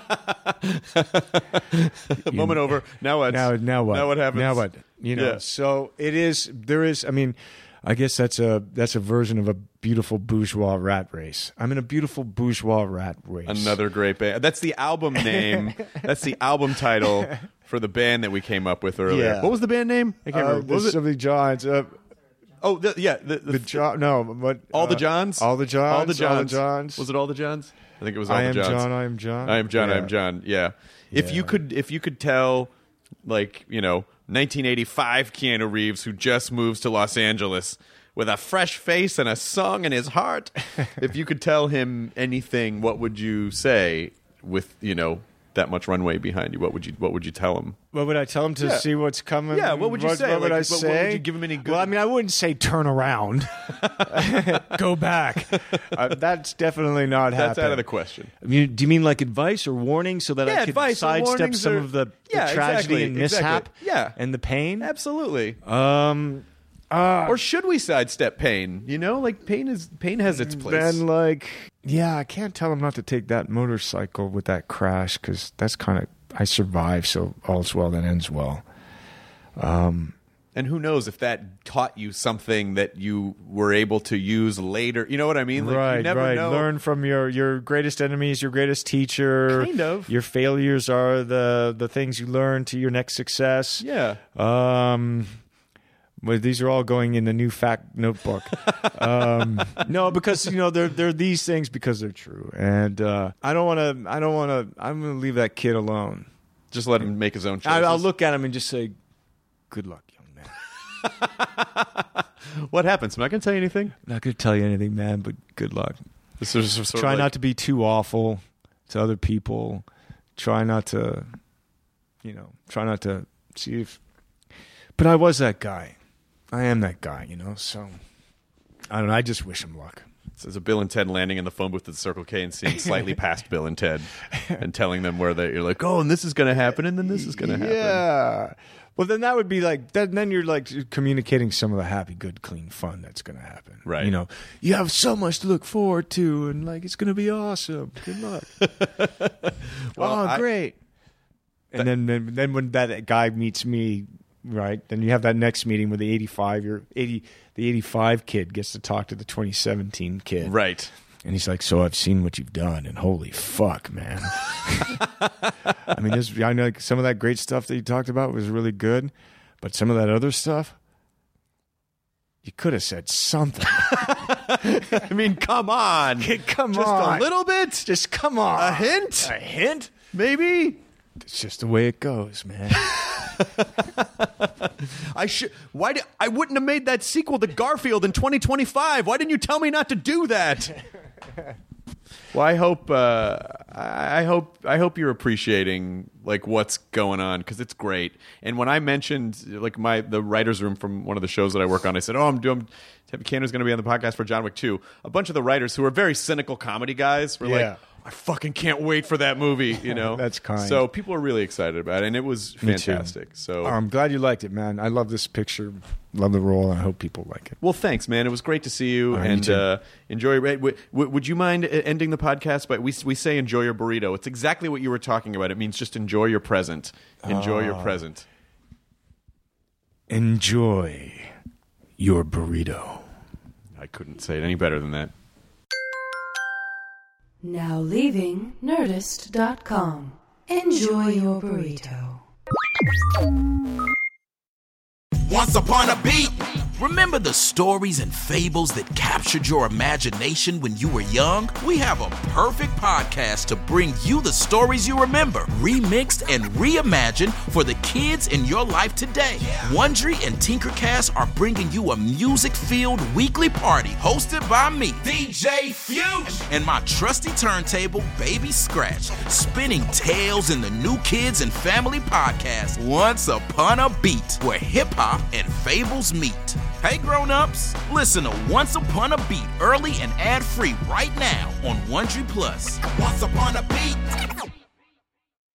Moment over. Now what? Now what? Now what happens? Now what? You know. Yeah. So it is. There is. I mean, I guess that's a version of a beautiful bourgeois rat race. I'm in a beautiful bourgeois rat race. Another great band. That's the album name. That's the album title for the band that we came up with earlier. Yeah. What was the band name? I can't remember. What was it? Something Johns. The John. No, what? All the Johns. All the Johns. All the Johns. All the Johns. Was it All the Johns? I think it was All I the am Johns. John. I am John. I am John. Yeah. I am John. Yeah. If you could tell, like, you know, 1985 Keanu Reeves who just moves to Los Angeles with a fresh face and a song in his heart, if you could tell him anything, what would you say with, you know, that much runway behind you? What would you tell him? What would I tell him to see what's coming? Yeah, what would you say? What would Like, I say? what would you give him any good? Well, I mean, I wouldn't say turn around, go back. That's definitely not happening. That's out of the question. I mean, do you mean like advice or warning so that I could advice or sidestep warnings some or- of the Yeah, tragedy exactly, and mishap exactly. and the pain? Absolutely. Or Or should we sidestep pain? You know, like pain has its place. then like, yeah, I can't tell him not to take that motorcycle with that crash because that's kind of, I survived, so all's well that ends well. And who knows if that taught you something that you were able to use later. You know what I mean? Like, Right, you never right. know. Learn from your greatest enemies, your greatest teacher. Kind of. Your failures are the things you learn to your next success. Yeah. Well, these are all going in the new fact notebook. No, because you know they're these things because they're true, and I don't want to. I'm going to leave that kid alone. Just let him make his own choices. I'll look at him and just say, "Good luck, young man." What happens? I'm not going to tell you anything. I'm not going to tell you anything, man, but good luck. This is sort Try of not to be too awful to other people. Try not to, try not to see if. But I was that guy. I am that guy, so I don't know. I just wish him luck. It's a Bill and Ted landing in the phone booth at Circle K and seeing slightly past Bill and Ted and telling them where you're like, oh, and this is going to happen, and then this is going to happen. Yeah. Well, then that would be like that. Then you're like communicating some of the happy, good, clean fun that's going to happen. Right. You have so much to look forward to, and like it's going to be awesome. Good luck. Great. And then when that guy meets me, right? Then you have that next meeting with the 85 kid gets to talk to the 2017 kid, Right. And he's like, "So I've seen what you've done, and holy fuck, man!" I mean, I know like, some of that great stuff that you talked about was really good, but some of that other stuff, you could have said something. I mean, come on. Come Just on, a little bit? Just come on, A hint? a hint. Maybe? It's just the way it goes, man. I wouldn't have made that sequel to Garfield in 2025. Why didn't you tell me not to do that? Well, I hope you're appreciating like what's going on because it's great. And when I mentioned like the writers' room from one of the shows that I work on, I said, Keanu's going to be on the podcast for John Wick 2. A bunch of the writers who are very cynical comedy guys were like, I fucking can't wait for that movie, That's kind. So people are really excited about it, and it was fantastic. So I'm glad you liked it, man. I love this picture, love the role, and I hope people like it. well, thanks, man. It was great to see you, right, and you enjoy. Would you mind ending the podcast? But we say enjoy your burrito. It's exactly what you were talking about. It means just enjoy your present. Enjoy your present. enjoy your burrito. I couldn't say it any better than that. Now leaving Nerdist.com. Enjoy your burrito. Once upon a beat. Remember the stories and fables that captured your imagination when you were young? We have a perfect podcast to bring you the stories you remember, remixed and reimagined for the kids in your life today. Wondery and Tinkercast are bringing you a music-filled weekly party hosted by me, DJ Fusion, and my trusty turntable, Baby Scratch, spinning tales in the New Kids and Family podcast, Once Upon a Beat, where hip-hop and fables meet. Hey grown-ups, listen to Once Upon a Beat early and ad-free right now on Wondery Plus. Once Upon a Beat.